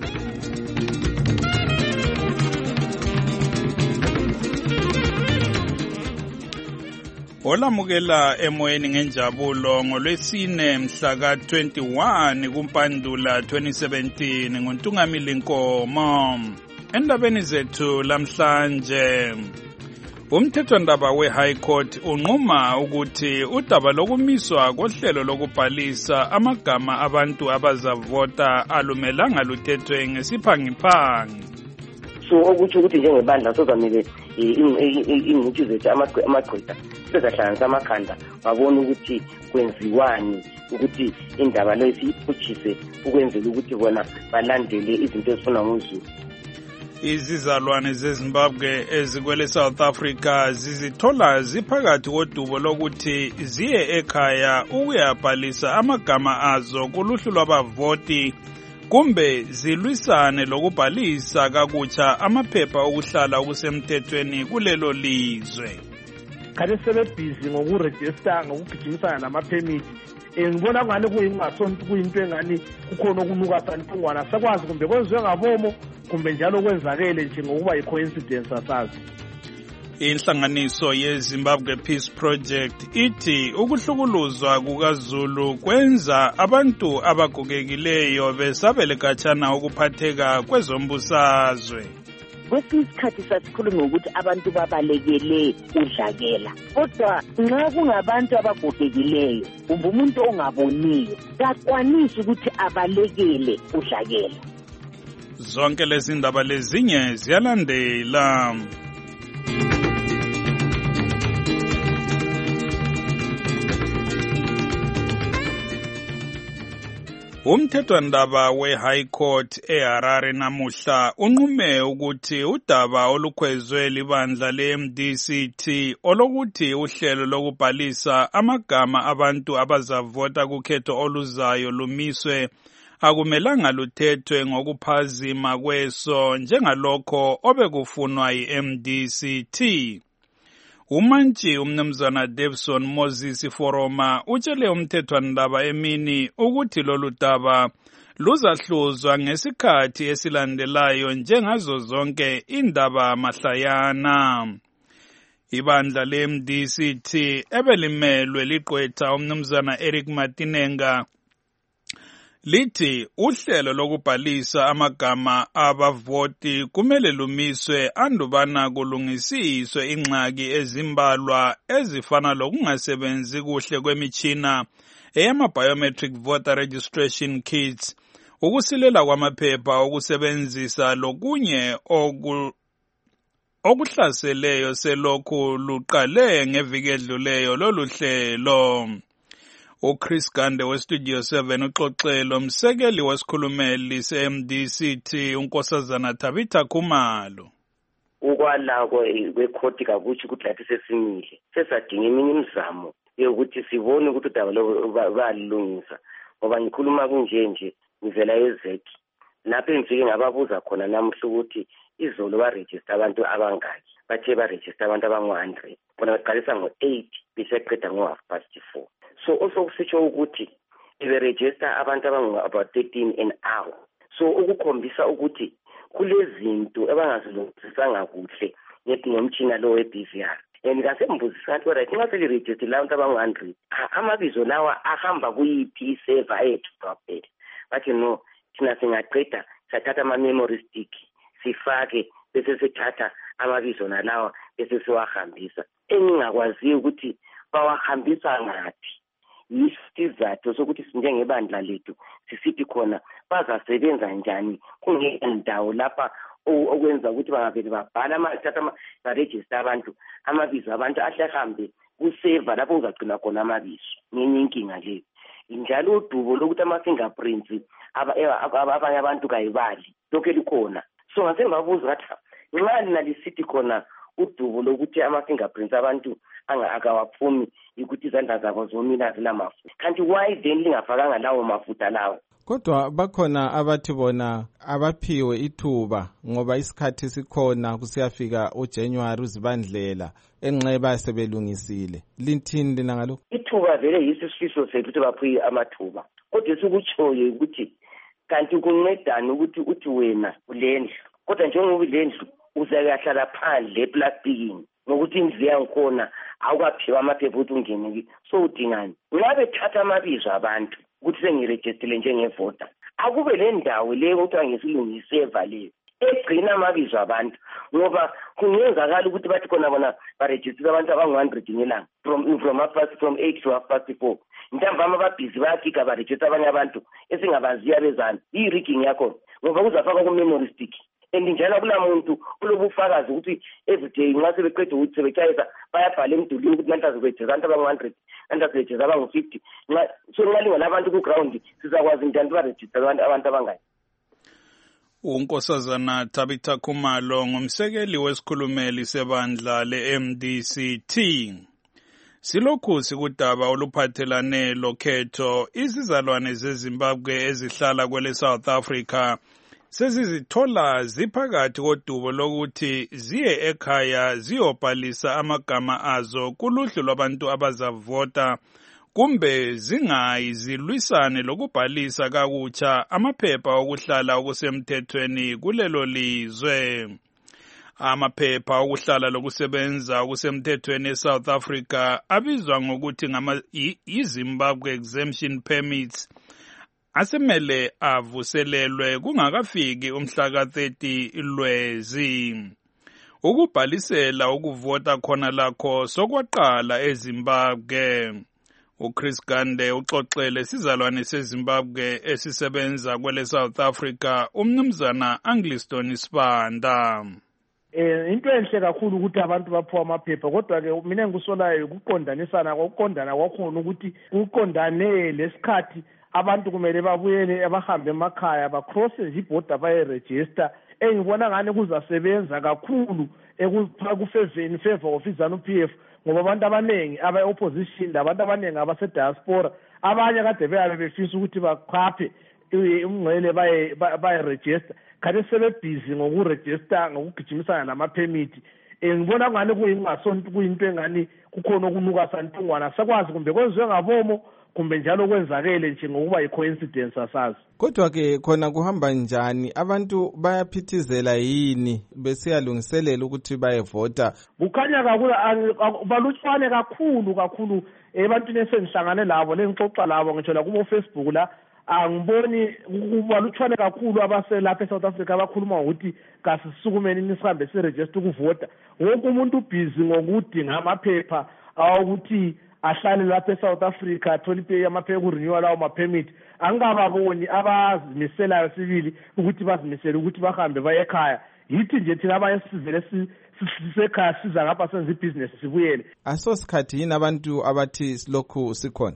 Olamukela emoyeni ngenjabulo ngolwesine mhla ka-21 kuMpandula 2017 nguNtungamili Nkomo. Endabeni zethu lamhlanje, umthethwandaba we-High Court unquma ukuthi udaba lokumiswa kohlelo lokubhalisa amagama abantu abazavota alumelanga luthethwe ngesiphangiphangi. So okuthi ukuthi njengebandla sozamele ingcitshi zethu amagqwetha sezahlanganisa amakhanda babona ukuthi kwenziwani ukuthi indaba leyo siyiphutshise ukwenzela ukuthi bona balandele izinto ezifuna ngozulu. Izizalwane zeZimbabwe ezikwele South Africa zizithola ziphakathi kodubo lokuthi ziye ekhaya ukuyabhalisa amagama azo kuluhlu lwabavoti kumbe zilwisane lokubhalisa kakutsha amaphepha okuhlala okusemthethweni kulelo lizwe. Kade sebebhizi ngokuregister ngokugijimisana namaphemithi. Ngibona ngani kuyingasonto kuyinto engani kukhona okunuka santungwana sakwazi kumbe kwenziwe ngabomo kumbe njalo kwenzakele nje ngokuba yi-coincidence asazi. Inhlanganiso yeZimbabwe Peace Project ithi ukuhlukuluzwa kukaZulu kwenza abantu abagogekileyo besabele khatshana ukuphatheka kwezombusazwe. Kwesinye isikhathi sasikhuluma ukuthi abantu babalekele udlakela, kodwa nxa kungabantu abagogekileyo kumbe umuntu ongaboniyo kakwanisi ukuthi abalekele udlakela. Zonke lezi ndaba lezinye ziyalandela. Umthethwandaba we-High Court eHarare namuhla unqume ukuthi udaba olukhwezwe libandla le-MDCT olokuthi uhlelo lokubhalisa amagama abantu abazavota kukhetho oluzayo lumiswe akumelanga luthethwe ngokuphazima kweso njengalokho obekufunwa yi-MDCT. Umantshi umnumzana Davison Moses Foroma utshele umthethwandaba emini ukuthi lolu daba luzahluzwa ngesikhathi esilandelayo njengazo zonke indaba mahlayana. Ibandla le-MDCT ebelimelwe ligqwetha umnumzana Eric Matinenga lithi uhlelo lokubhalisa amagama abavoti kumele lumiswe andubana kulungisiswe ingxaki ezimbalwa ezifana lokungasebenzi kuhle kwemitshina eyama-biometric voter registration kits, ukusilela kwamaphepha okusebenzisa lokunye okuhlaseleyo selokhu luqale ngeviki edluleyo lolu hlelo. uChris Gande weStudio 7 uxoxelo msekeli wesikhulumeli se-MDCT unkosazana Tabitha Khumalo. Ukwala kwekhoti kakuthi ukuthi lathi sesimile sesadinga eminye imizamo yokuthi sibone ukuthi udaba balilungisa ngoba ngikhuluma kunje ngivela ezeki lapho engifike ngababuza khona namuhla ukuthi izolo baregister abantu abangaki bathe baregister abantu abangu-100 bona baqalisa ngo-8 beseqeda ngo-4:30. So also kusitsho ukuthi iberegister abantu about 13 an hour. So ukukhombisa ukuthi kulezinto abangazilungisisanga kuhle ngomtshina lo we-BVR. Ngikasembuzisa ukuthi right nxa seliregister abantu abangu-100 amabizo lawa ahamba kuyiphi i-server ethu kwaphela. Bathi no, thina singaqeda sathatha ama-memory stick sifake bese sithatha amabizo nalawa bese siwahambisa. Engingakwaziyo ukuthi bawahambisa ngaphi. Yisizathu sokuthi njengebandla lethu sisithi khona bazasebenza njani kungendawo lapha okwenza ukuthi bangavele babhala barejista abantu amabizo abantu ahle ahambe kuseva lapho uzagcina khona amabizo. Ngenye inkinga leyo. Njalo udubo lokuthi ama-fingerprints abanye abantu kayibali lokho likhona. So ngase ngabuza ngathi nxa nalisithi khona udubo lokuthi ama-fingerprints abantu akawaphumi ukuthi izandla zabo zomile zinamafutha. Kanti why then lingafakanga lawo mafutha lawo? Kodwa bakhona abathi bona abaphiwe ithuba ngoba isikhathi sikhona kusiyafika uJanuary uzibandlela enxeba sebelungisile. Linthini lina ngalokho? Ithuba vele yisifiso sethu ukuthi baphiwe amathuba. Kodwa sikutshoyo ukuthi kanti kuncedani ukuthi uthi wena ulendlu. Kodwa njengoba ilendlu uzayahlala phandle eplastikini ngokuthi indlu yangikhona awukaphiwa amaphepha ukuthi ungene. So udingani? Nxa bethatha amabizo abantu ukuthi sengirejistile njengevota, akube le ndawo leyo kuthiwa ngesilungiseva leyo egcina amabizo abantu, ngoba kungenzakala ukuthi bathi khona bona barejistile abantu abangu-100 ngelanga from 8 to 4:30. Ntambama ababhizi bayafika barejista abanye abantu esingabaziya bezana. Iyi-rigging yakho ngoba kuzafaka ku-memory stick. And njalo kula muntu ulobufakazi ukuthi everyday nxa sebeqeda ukuthi sebetshayisa bayabhala emdulini ukuthi nanti azobejeza abantu abangu-100, nanti azobejeza abangu-50. So nxa linganabantu ku-ground sizakwazi njani barejista abantu abangayi. uNkosazana Tabitha Khumalo ngumsekeli wesikhulumeli sebandla le-MDCT. Silokhu sikudaba oluphathelane lokhetho, izizalwane zeZimbabwe ezihlala kwele South Africa sezizithola ziphakathi kodubo lokuthi ziye ekhaya ziyobhalisa amagama azo kuluhlu lwabantu abazavota, kumbe zingayi zilwisane lokubhalisa kakutsha amaphepha okuhlala okusemthethweni kulelo lizwe. Amaphepha okuhlala lokusebenza okusemthethweni eSouth Africa abizwa ngokuthi i-Zimbabwe Exemption Permits asemele avuselelwe kungakafiki umhla ka-30 Lwezi. Ukubhalisela ukuvota khona lakho sokwaqala eZimbabwe. uChris Gande uxoxele sizalwane seZimbabwe esisebenza kwele South Africa umnumzana Angliston Sibanda. Into enhle kakhulu ukuthi abantu baphiwa amaphepha, kodwa ke mina ngikusolayo ukuqondana kwakhona ukuthi kuqondane lesikhathi abantu kumele babuyele abahambe emakhaya bacrosse iborder bayeregister. Engibona ngani kuzasebenza kakhulu ekufeveni favor of iZANU-PF, ngoba abantu abaningi aba-opposition abantu abaningi abase-diaspora abanye kade beyabe befisa ukuthi baqaphe umngcele bayeregister, kade sebebhizi ngokuregister ngokugijimisana namaphemithi. Ngibona ngani kuyinto engani kukhona okunuka santungwana sakwazi kumbe kwenziwe ngabomo kumbe njalo kwenzakele nje ngokuba yi-coincidence asazi. Kodwa ke khona kuhamba njani? Abantu bayaphithizela yini besiyalungiselela ukuthi bayevota? Kukhanya balutshwane kakhulu ebantwini esengihlangane labo lengixoxa labo ngitsho la kubo Facebook la, angiboni kubalutshwane kakhulu abaselapha eSouth Africa abakhuluma ngokuthi kasisukumeni nisihambe siregister ukuvota. Wonke umuntu ubhizi ngokudinga amaphepha awukuthi ahlale lapha eSouth Africa athole amaphepha okurenewal lawo ma-permit. Angingababoni abazimiselayo sibili ukuthi bazimisele ukuthi bahambe baye ekhaya. Yithi nje thina abanye sivele sisekhaya siza ngapha senza ibhizinesi sibuyele. Asosikhathi yini abantu abathi silokhu sikhona?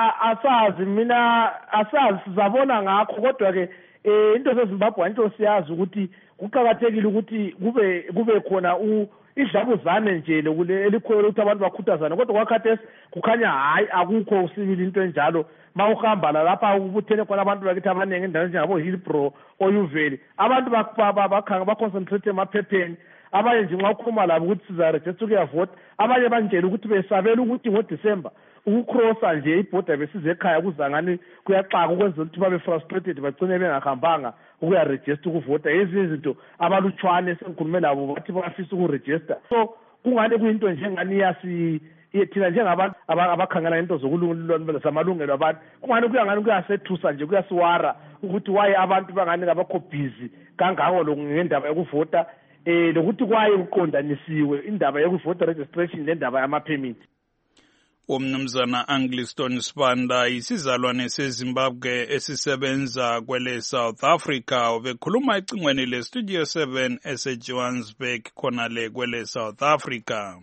Asazi sizabona ngakho, kodwa ke into zeZimbabwe into siyazi ukuthi kuqakathekile ukuthi kube khona idlabuzane nje elikhona ukuthi abantu bakhuthazane, kodwa kwakhathesi kukhanya hayi akukho usibili into enjalo. Mawuhamba lapha ubuthene khona abantu bakithi abaningi endaweni njengabo Hillbrow oyuveli, abantu baconcentrate emaphepheni. Abanye nje nxa ukhuluma labo ukuthi sizaregister ukuyavota, abanye banjela ukuthi besabela ukuthi ngoDisemba ukukrosa nje ibhoda besize ekhaya kuzangani kuyaxaka ukwenza ukuthi babe frustrated bagcine bengahambanga ukuyaregister ukuvota. Ezinye izinto abalutshwane sengikhulume labo bathi bafisa ukuregister. So kungani kuyinto njengani thina njengabantu abakhangela into zamalungelo abantu, kungani kuyangani kuyasethusa nje kuyasiwara ukuthi waye abantu bangani ngabakho busy kangako ngendaba yokuvota, lokuthi kwaye uqondanisiwe indaba yokuvota registration nendaba yamaphemiti. Umnumzana Angliston Sibanda isizalwane seZimbabwe esisebenza kwele South Africa ubekhuluma ecingweni le Studio 7 eseJohannesburg khona le kwele South Africa.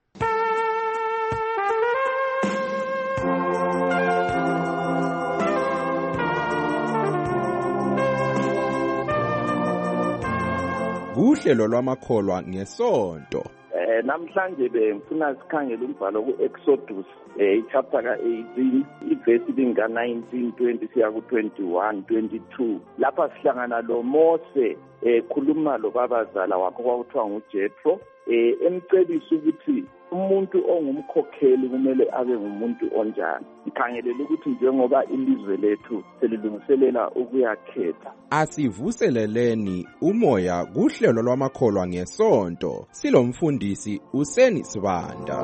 Uhlelo lwamakholwa ngesonto. Namhlanje bengifuna sikhangele umbhalo ku-Exodus ichapter ka-18 ivesi linga 19:20 siya ku-21, 22 lapha sihlangana lo Mose khuluma lo babazala wakho kwakuthiwa nguJethro emcebisa ukuthi umuntu ongumkhokheli kumele abe ngumuntu onjani. Ngikhangelele ukuthi njengoba ilizwe lethu selilungiselela ukuyakhetha, asivuseleleni umoya kuhlelo lwamakholwa ngesonto. Silomfundisi Useni Sibanda.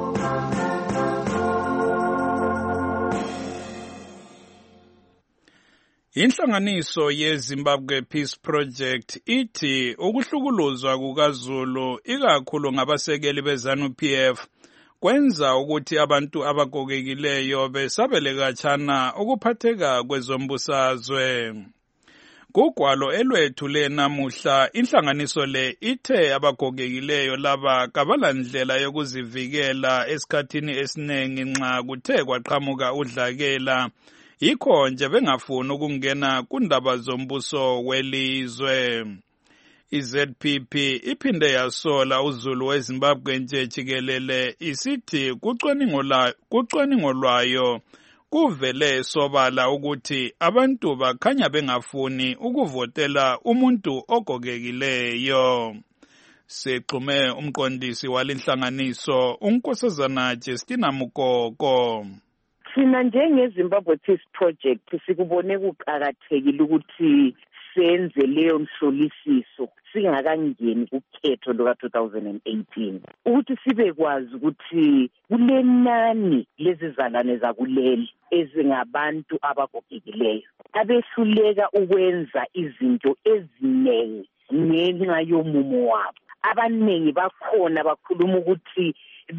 Inhlanganiso yeZimbabwe Peace Project ithi ukuhlukuluzwa kukaZulu ikakhulu ngabasekeli beZANU-PF kwenza ukuthi abantu abagogekileyo besabele khatshana ukuphatheka kwezombusazwe. Kugwalo elwethu lenamuhla inhlanganiso le ithe abagogekileyo laba kabalandlela yokuzivikela esikhathini esinengi nxa kuthe kwaqhamuka udlakela. Yikho nje bengafuni ukungena kundaba zombuso welizwe. iZPP iphinde yasola uZulu weZimbabwe nje jikelele isithi kucwaningo lwayo kuvele sobala ukuthi abantu bakhanya bengafuni ukuvotela umuntu ogogekileyo. Sexhume umqondisi walinhlanganiso uNkosazana Justina Mukoko. Thina njengeZimbabwe Peace Project sikubone kuqakathekile ukuthi senze leyo mhlolisiso singakangeni kukhetho luka-2018 ukuthi sibekwazi ukuthi kulenani lezizalwane zakuleli ezingabantu abagogekileyo abehluleka ukwenza izinto eziningi ngenxa yomumo wabo. Abaningi bakhona bakhuluma ukuthi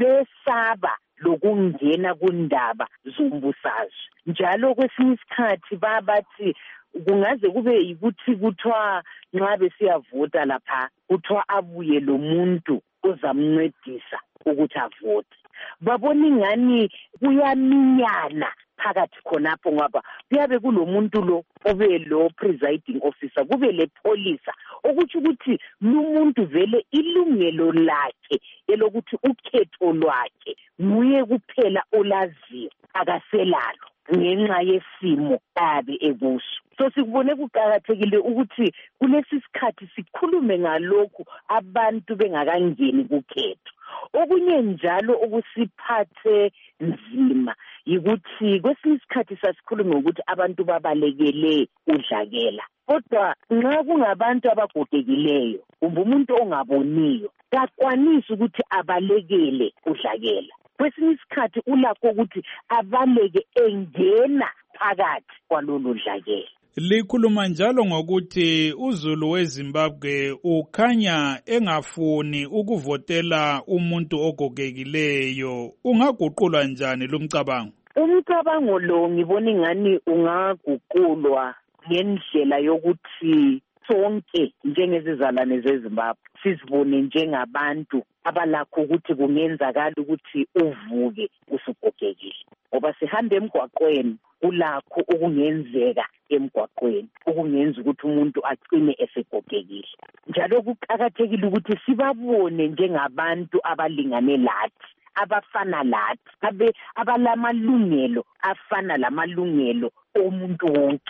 besaba lokungena kundaba zombusazwe. Njalo kwesinye isikhathi babathi kungaze kube yikuthi kuthiwa nxa besiyavota lapha kuthiwa abuye lo muntu ozamncedisa ukuthi avote. Babona ingani kuyaminyana phakathi khonapho ngoba kuyabe kulomuntu lo obe lo presiding officer kube le polisa okuthi ukuthi lumuntu vele ilungelo lakhe elokuthi ukhetho lwakhe nguye kuphela olaziyo akaselalo ngenxa yesimo abe ekuso. So sikubone kuqakathekile ukuthi kulesi sikhathi sikhulume ngalokhu abantu bengakangeni kukhetho. Okunye njalo ukusiphathe nzima yikuthi kwesinye isikhathi sasikhulume ukuthi abantu babalekele udlakela. Kodwa nxa kungabantu abagogekileyo kumbe umuntu ongaboniyo kakwanisi ukuthi abalekele udlakela. Kwesinye isikhathi ulakho ukuthi abaleke engena phakathi kwalolu dlakela. Likhuluma njalo ngokuthi uZulu weZimbabwe ukhanya engafuni ukuvotela umuntu ogogekileyo. Ungaguqulwa njani lumcabango? Umcabango lo ngibona ingani ungaguqulwa ngendlela yokuthi sonke njengezizalwane zeZimbabwe sizibone njengabantu abalakho ukuthi kungenzakala ukuthi uvuke usugogekile. Ngoba sihambe emgwaqweni kulakho okungenzeka emgwaqweni okungenza ukuthi umuntu agcine esegogekile. Njalo kuqakathekile ukuthi sibabone njengabantu abalingane lathi, abafana lathi, abalamalungelo afana lamalungelo omuntu wonke.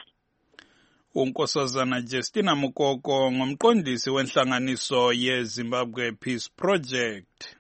uNkosazana Justina Mukoko ngumqondisi wenhlanganiso yeZimbabwe Peace Project.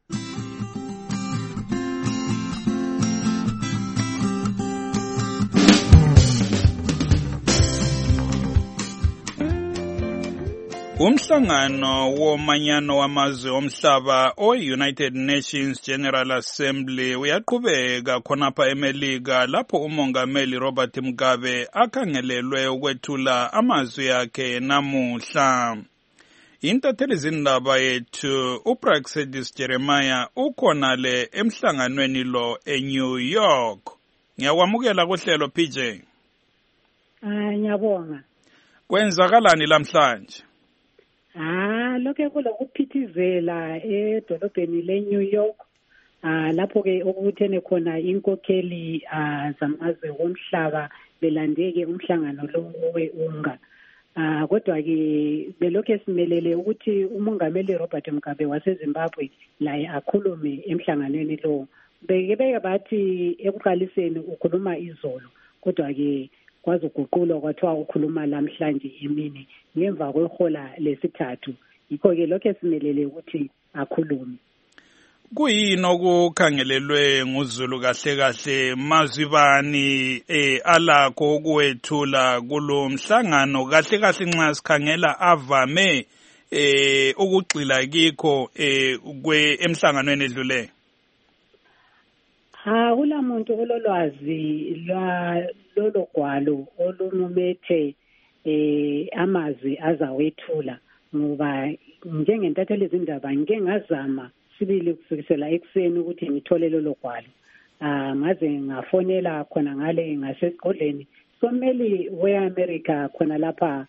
Umhlangano womanyano wamazwe omhlaba o-United Nations General Assembly uyaqhubeka khonapha eMelika lapho umongameli Robert Mugabe akhangelelwe ukwethula amazwi akhe namuhla. intatheli zindaba yethu uPraxedis Jeremiah ukhona le emhlanganweni lo eNew York. Ngiyakwamukela kuhlelo PJ. Ngiyabonga. Kwenzakalani lamhlanje? Lokho kulokuphithizela edolobheni leNew York. Lapho ke okuthene khona inkokheli zamazwe womhlaba belandeke umhlangano lo weUNGA. Kodwa ke belokho simelele ukuthi umongameli Robert Mugabe waseZimbabwe laye akhulume emhlanganweni lo. Beke bathi ekuqaliseni ukhuluma izolo, kodwa ke kwazi uguqulwa kwathiwa ukhuluma namhlanje emini ngemva kwehola lesithathu. Yikho ke lokho simelele ukuthi akhulume. Kuyini okukhangelelwe nguZulu kahle kahle mazibani alakho ukuwethula kulo mhlangano kahle kahle nxa sikhangela avame ukugxila kikho emhlanganweni edluleyo? Ulamuntu ololwazi lolo gwalo olumumethe amazwi azawethula, ngoba njengentatheli zindaba ngike ngazama sibili kusukisela ekuseni ukuthi ngithole lolo gwalo. Ngaze ngafonela khona ngale ngasesigodleni someli we-America khona lapha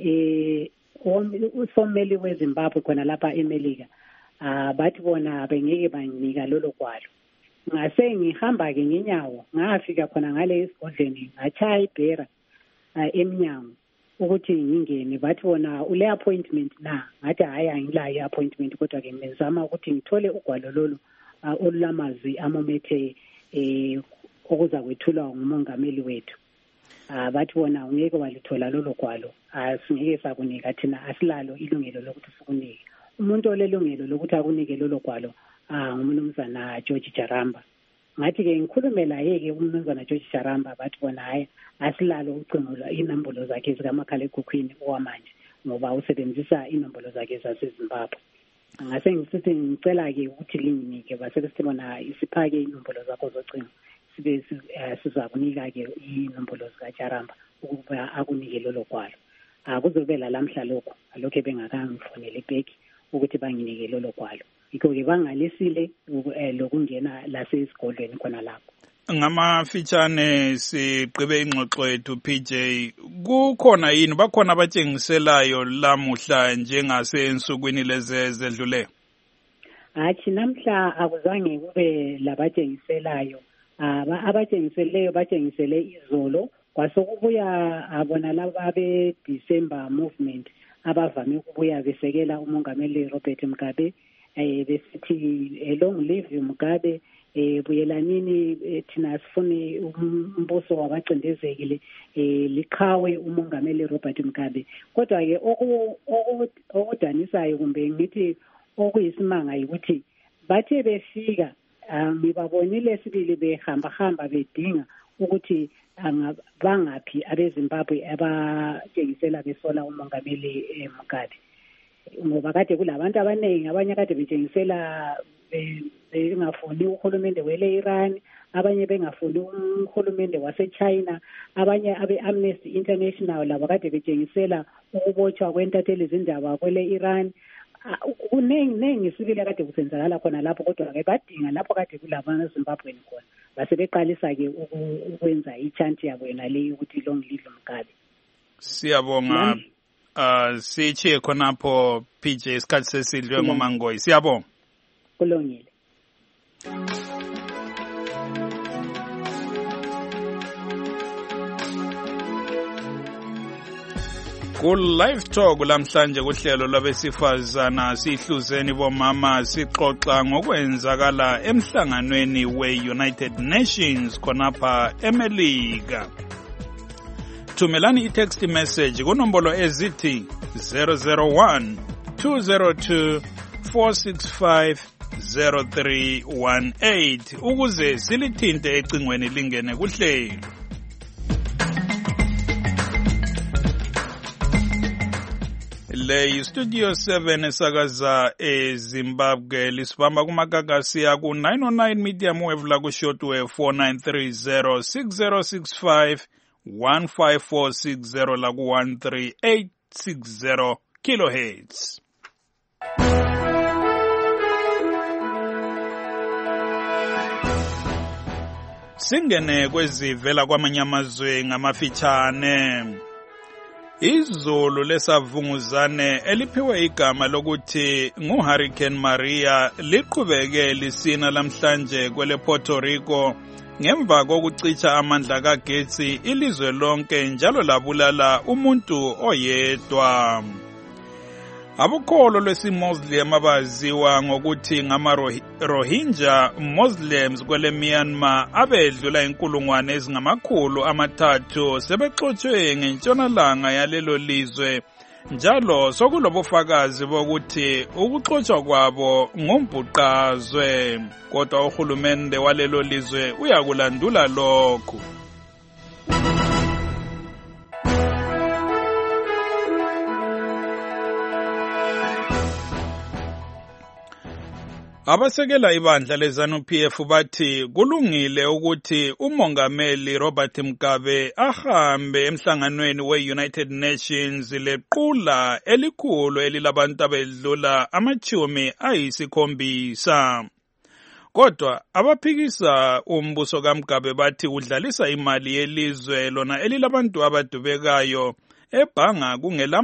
usomeli weZimbabwe khona lapha eMelika. Bathi bona bengeke banginika lolo gwalo. Ngase ngihamba ke ngenyawo ngafika khona ngale esigodleni ngachaya ibhera eminyango ukuthi ngingene. Bathi bona ule appointment na, ngathi hayi angilayo appointment, kodwa ke ngizama ukuthi ngithole ugwalo lolu olulamazwi amomethe okuza kwethulwa ngumongameli wethu. Bathi bona ungeke walithola lolo gwalo, asingeke sakunika thina, asilalo ilungelo lokuthi sikunike. Umuntu olelungelo lokuthi akunike lolo gwalo ngumnumzana George Jaramba. Ngathi ke ngikhulume laye ke umnumzana George Jaramba. Bathi bona hayi asilalo ucingo inombolo zakhe zikamakhala ekhukhwini okwamanje, ngoba usebenzisa inombolo zakhe zaseZimbabwe. Ngase ngisithi ngicela ke ukuthi linginike, basebesithi bona isiphake inombolo zakho zocingo sibe sizakunika ke inombolo zikaJaramba ukuba akunike lolo gwalo. Kuzobela lamhla lokho alokho bengakangifonela ibheki ukuthi banginike lolo gwalo. Yikho ke bangalisile lokungena lasesigodlweni khona lapho. Ngamafitshane siqibe ingxoxo yethu PJ, kukhona yini bakhona abatshengiselayo lamuhla njengasensukwini lezi ezedluleyo? Hayi, namhla akuzange kube labatshengiselayo. Abatshengiseleyo batshengisele izolo, kwasokubuya abona laba be-December movement abavame ukubuya besekela umongameli Robert Mugabe. Besithi long live Mugabe, buyelanini thina sifune umbuso wabacindezekile, liqhawe umongameli Robert Mugabe. Kodwa ke okudanisayo kumbe ngithi okuyisimanga ukuthi bathe befika ngibabonile sibili behamba bedinga ukuthi bangaphi abeZimbabwe abatshengisela besola umongameli Mugabe, ngoba kade kulabantu abaningi, abanye kade betshengisela bengafuni uhulumende wele-Iran, abanye bengafuni uhulumende wase-China, abanye abe-Amnesty International labo kade betshengisela ukubotshwa kwentatheli zindaba kwele-Iran. Kuningi sibili kade kusenzakala khona lapho, kodwa ke badinga lapho kade kulamaZimbabweni khona, basebeqalisa ke ukwenza ichanti yabo yona leyo ukuthi long live Mugabe. Siyabonga. Sichiye khonapho PJ, isikhathi sesidlwe ngomangoyi. Siyabonga. Kulungile. Ku-Live Talk lamhlanje kuhlelo lwabesifazana sihluzeni bomama sixoxa ngokwenzakala emhlanganweni we-United Nations khonapha eMelika. Thumelani i-text message kunombolo ezithi 001 202 465 0318 ukuze silithinte ecingweni lingene kuhlelo. Le Studio 7 esakaza eZimbabwe lisibamba kumagagasi aku 909 medium wave la ku shortwave 4930 6065 15460 la ku 13860 kilohertz. Singene kwezivela kwamanye amazwe ngamafitshane. Izulu lesavunguzane eliphiwe igama lokuthi nguHurricane Maria liqhubeke lisina namhlanje kwele Puerto Rico ngemva kokucicha amandla kagetsi ilizwe lonke njalo labulala umuntu oyedwa. Abukholo lwesiMuslim abaziwa ngokuthi ngama-Rohingya Muslims kwele Myanmar abedlula inkulungwane ezingamakhulu amathathu sebexotshwe ngentshonalanga yalelo lizwe njalo sokulobufakazi bokuthi ukuxotshwa kwabo ngumbhuqazwe kodwa uhulumende walelo lizwe uyakulandula lokhu. Abasekela ibandla leZANU-PF bathi kulungile ukuthi umongameli Robert Mugabe ahambe emhlanganweni we-United Nations lequla elikhulu elilabantu abedlula 70. Kodwa abaphikisa umbuso kaMugabe bathi udlalisa imali yelizwe lona elilabantu abadubekayo emabhanga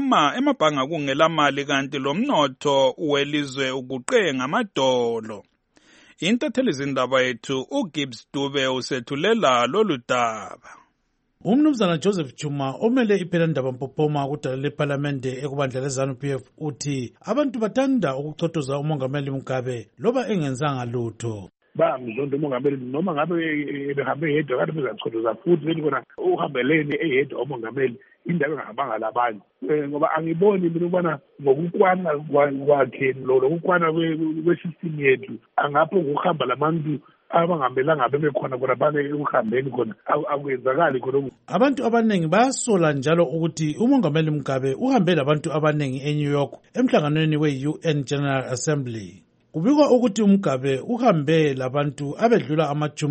kungelamali kanti lomnotho welizwe uguqe ngamadolo. Intatheli zindaba yethu uGibbs Dube usethulela lolu daba. Umnumzana Joseph Chuma omele iphephandaba Mpophoma kudala leParlamente ekubandla leZANU-PF uthi abantu bathanda ukuchothoza umongameli Mugabe loba engenzanga lutho. Bamzonda umongameli noma ngabe behambe yedwa kanti bezachothoza futhi bekona uhambeleni eyedwa umongameli indaba engahambanga labanye ngoba angiboni mina ukubana ngokukwana kwakhe lokukwana kwesystem yethu angapho ukuhamba labantu abangambelanga bebekhona khona bane ukuhambeni khona akwenzakali khona. Abantu abaningi bayasola njalo ukuthi umongameli Mugabe uhambe labantu abaningi eNew York emhlanganweni we-UN General Assembly. Kubikwa ukuthi uMugabe uhambe labantu abedlula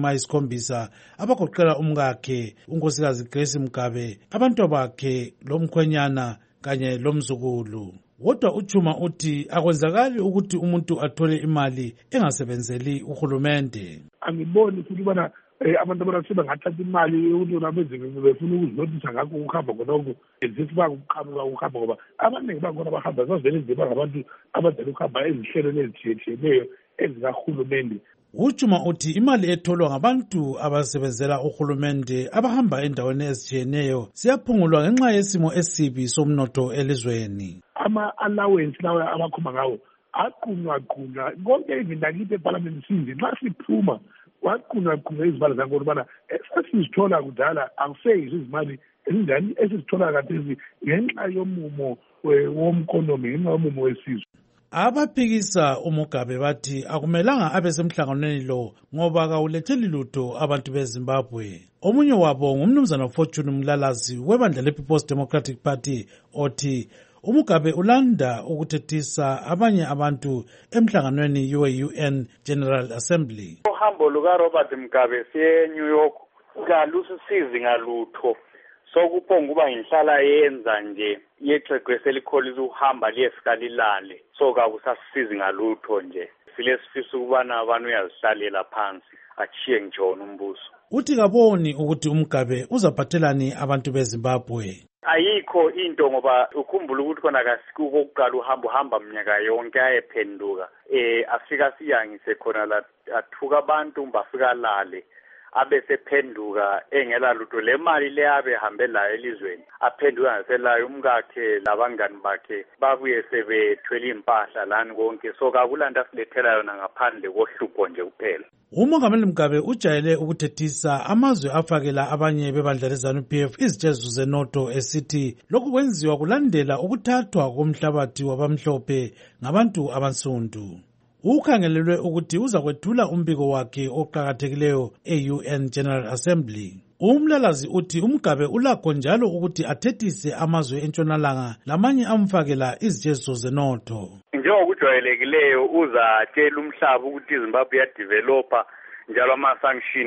70 abagoqela umkakhe unkosikazi Grace Mugabe, abantu bakhe lomkhwenyana kanye lomzukulu. Kodwa uChuma uthi akwenzakali ukuthi umuntu athole imali engasebenzeli uhulumende. Angiboni futhi ubana abantu abasebe ngathatha imali ukuthi abezinto befuna ukuzinothisa ngakho ukuhamba konke ezisiba ukuhamba ngoba abaningi bakhona bahamba sazele nje bangabantu abadala ukuhamba ezihlelweni ezithiyetshiyeneyo ezikahulumende. uChuma uthi imali etholwa ngabantu abasebenzela uhulumende abahamba endaweni ezitshiyeneyo siyaphungulwa ngenxa yesimo esibi somnotho elizweni. Ama-allowance lawa abakhuma ngawo aqunywa konke izinto akithi eParliament sinje nxa siphuma waqunga izibalo zankolo ubana esizithola kudala akuseyizo izimali ezinjani esizithola kathesi ngenxa yomumo womkonomi ngenxa yomumo wesizwe. Abaphikisa uMugabe bathi akumelanga abe semhlanganweni lo ngoba kawuletheli lutho abantu beZimbabwe. Omunye wabo ngumnumzana Fortune Mlalazi webandla lePeople's Democratic Party othi uMugabe ulanda ukuthethisa abanye abantu emhlanganweni we-UN General Assembly. Uhambo luka Robert Mugabe siye New York kalusisizi ngalutho sokuphonga kuba inhlala yenza nje yexhegwese elikholisa uhamba liyefika lilale so kakusasizi ngalutho nje silesifisa ukubana abantu uyazihlalela phansi achiye ngijona umbuso. Uthi kaboni ukuthi uMugabe uzaphathelani abantu beZimbabwe. Ayikho into ngoba ukhumbula ukuthi khona kasikukokuqala uhamba minyaka yonke ayephenduka afika siyangise khona la athuka abantu bafika lale abesephenduka engela lutho le mali le abe hambe la elizweni aphenduka ngaselayo umkakhe labangani bakhe babuye sebethwele impahla lani konke so kakulanda silethela yona ngaphandle kohlupho nje kuphela. uMongameli Mugabe ujayele ukuthethisa amazwe afakela abanye bebandla leZANU-PF izitshezo zenotho esithi lokhu kwenziwa kulandela ukuthathwa komhlabathi wabamhlophe ngabantu abansundu. Ukhangelelwe ukuthi uza kwethula umbiko wakhe oqhakathekileyo e-UN General Assembly. Umlalazi uthi uMugabe ulakho njalo ukuthi athethise amazwe entshonalanga lamanye amfakela izitshezo zenotho. Njengokujwayelekileyo uza atshela umhlaba ukuthi iZimbabwe yadevelopa njalo ama-sanction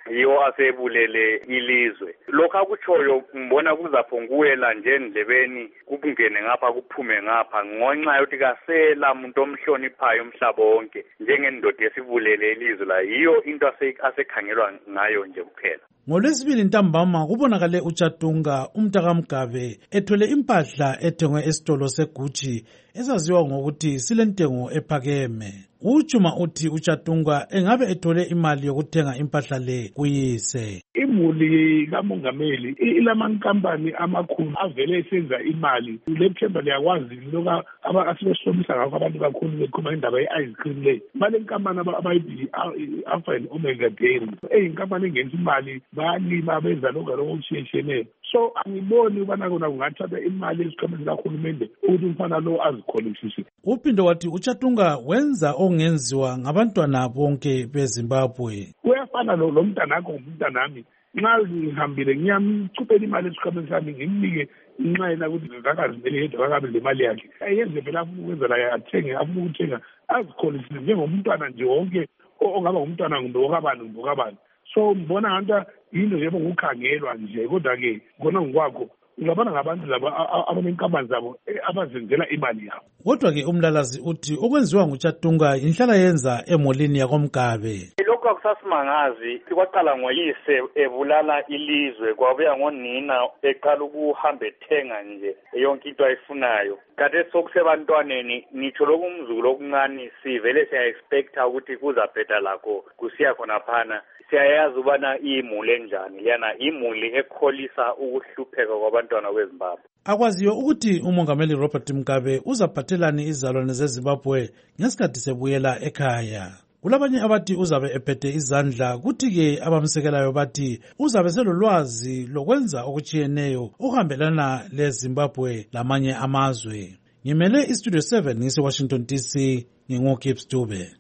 yiwo asebulele ilizwe. Lokho akutshoyo ngibona kuzaphonguwela nje endlebeni kubungene ngapha kuphume ngapha ngonxa yokuthi kasela muntu omhloniphayo umhlaba wonke njengendoda esibulele ilizwe la yiyo into asekhangelwa ngayo nje kuphela. NgoLwesibili ntambama kubonakale uChatunga umntakamgabe ethwele impahla ethengwe esitolo seGucci esaziwa ngokuthi silentengo ephakeme. Uchuma uthi uChatunga engabe ethole imali yokuthenga impahla le kuyise. Imuli kamongameli ilamankampani amakhulu avele esenza imali. Lepthemba liyakwazi lokho asibesomisa ngakho abantu kakhulu bekhuluma indaba ye-ice cream le. Bale nkampani abayibi Alpha and Omega Dairy eyinkampani engenisa imali bayalima benza lokho okushiyesheneyo. So angiboni ubana kona kungathatha imali esikhwameni kahulumende ukuthi umfana lo azikholisise. Uphinde wathi uChatunga wenza ongenziwa ngabantwana bonke beZimbabwe. Uyafana lo mntanakho umntanami nxa ngihambile ngiyamchubela imali esikhwameni sami ngimnike inxayela ukuthi ngakazimele yedwa akabe le mali yakhe ayenze phela afuna ukwenza la athenge afuna ukuthenga azikholisise njengomntwana nje wonke ongaba ngumntwana ngumbe okabani. So mbona nganta yinto nje ngokukhangelwa nje kodwa-ke khona ngokwakho ungabona ngabantu labo abanenkampani zabo abazenzela imali yabo. Kodwa-ke umlalazi uthi okwenziwa nguChatunga inhlala yenza emolini yakoMgabe. Lokho akusasimangazi kwaqala ngoyise ebulala ilizwe kwabuya ngonina eqala ukuhamba ethenga nje yonke into ayifunayo. Kade sokusebantwaneni nitsho lokumzulu okuncane sivele siya-expecta ukuthi kuzabheda lakho kusiya khona phana. Siyayazi ubana imuli enjani liyana imuli ekholisa ukuhlupheka kwabantwana beZimbabwe. Akwaziyo ukuthi umongameli Robert Mugabe uzaphathelani izalwane zeZimbabwe ngesikhathi sebuyela ekhaya. Kulabanye abathi uzabe ephethe izandla kuthi-ke abamsekelayo bathi uzabe selolwazi lokwenza okutshiyeneyo okuhambelana leZimbabwe lamanye amazwe. Ngimele iStudio 7 ngise-Washington DC ngingu-Gibbs Dube.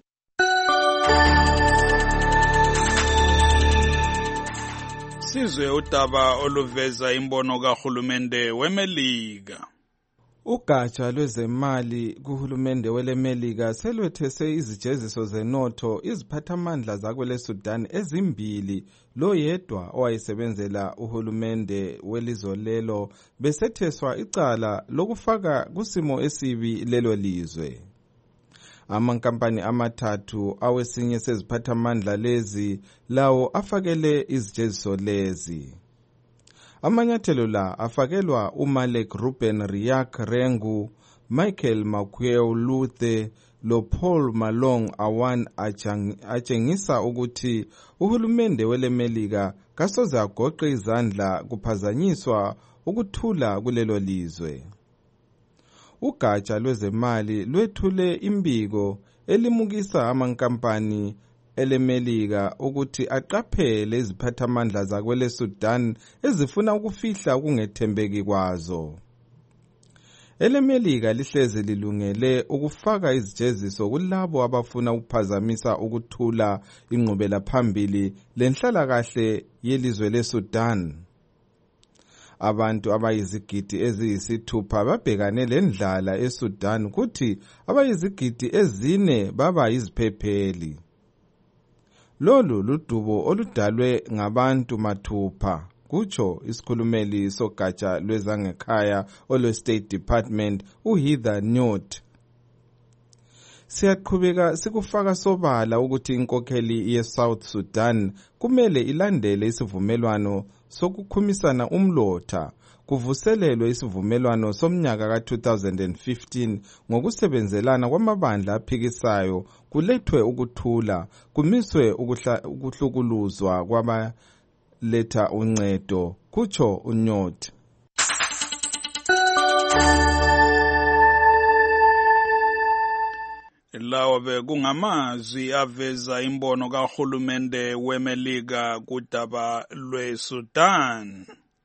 Sizwe udaba oluveza imbono kahulumende weMelika. Ugatsha lwezemali kuhulumende weleMelika selwethese izijeziso zenotho iziphathamandla zakwele Sudan ezimbili loyedwa owayesebenzela uhulumende welizwe lelo besetheswa icala lokufaka kusimo esibi lelo lizwe. Amankampani amathathu awesinye seziphathamandla lezi lawo afakele izijeziso lezi. Amanyathelo la afakelwa uMalek Ruben Riak Rengu, Michael Makweo Luthe lo Paul Malong Awan atshengisa ukuthi uhulumende weleMelika kasoze agoqe izandla kuphazanyiswa ukuthula kulelo lizwe. Ugatsha lwezemali lwethule imbiko elimukisa amankampani eleMelika ukuthi aqaphele iziphathamandla zakwele Sudan ezifuna ukufihla ukungethembeki kwazo. EleMelika lihlezi lilungele ukufaka izijeziso kulabo abafuna ukuphazamisa ukuthula inqubela phambili lenhlalakahle yelizwe leSudan. Abantu abayizigidi eziyisithupha babhekane lendlala eSudan kuthi abayizigidi ezine baba yiziphepheli. Lolu ludubo oludalwe ngabantu mathupha, kutsho isikhulumeli sogatsha lwezangekhaya olwe-State Department uHeather Nauert. Siyaqhubeka sikufaka sobala ukuthi inkokheli ye-South Sudan kumele ilandele isivumelwano sokukhumisana umlotha kuvuselelwe isivumelwano somnyaka ka-2015 ngokusebenzelana kwamabandla aphikisayo kulethwe ukuthula kumiswe ukuhlukuluzwa kwabaletha uncedo, kutsho uNauert. Lawo bekungamazwi aveza imbono kahulumende weMelika kudaba lweSudan.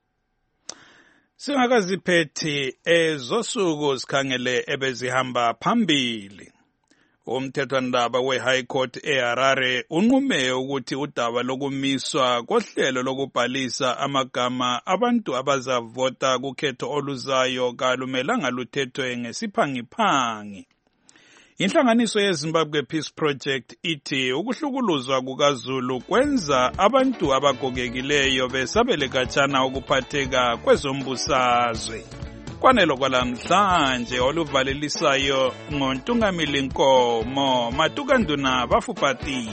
Singakaziphethi ezosuku sikhangele ebezihamba phambili. Umthethwandaba we-High Court eHarare unqume ukuthi udaba lokumiswa kohlelo lokubhalisa amagama abantu abazavota kukhetho oluzayo kalumelanga luthethwe ngesiphangiphangi. Inhlanganiso yeZimbabwe Peace Project ithi ukuhlukuluzwa kukaZulu kwenza abantu abagogekileyo besabele khatshana ukuphatheka kwezombusazwe. Kwanelo kwalamhlanje oluvalelisayo ngoNtungamili Nkomo Matukanduna Bafupati.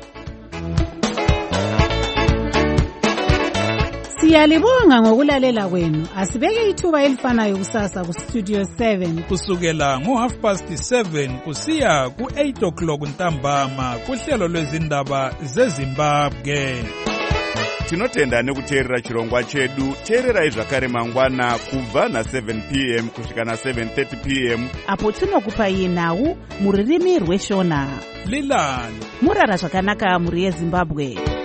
Siyalibonga ngokulalela kwenu. Asibeke ithuba elifanayo kusasa ku Studio 7 kusukela ngo7:30 kusiya ku8:00 ntambama kuhlelo lwezindaba zeZimbabwe. Tinotenda nekuteerera chirongwa chedu. Teererai zvakare mangwana kubva na7 p.m. kusvika na7:30 p.m. apo tinokupai nhau muririmi rweshona. Lilani murara zvakanaka muri yeZimbabwe.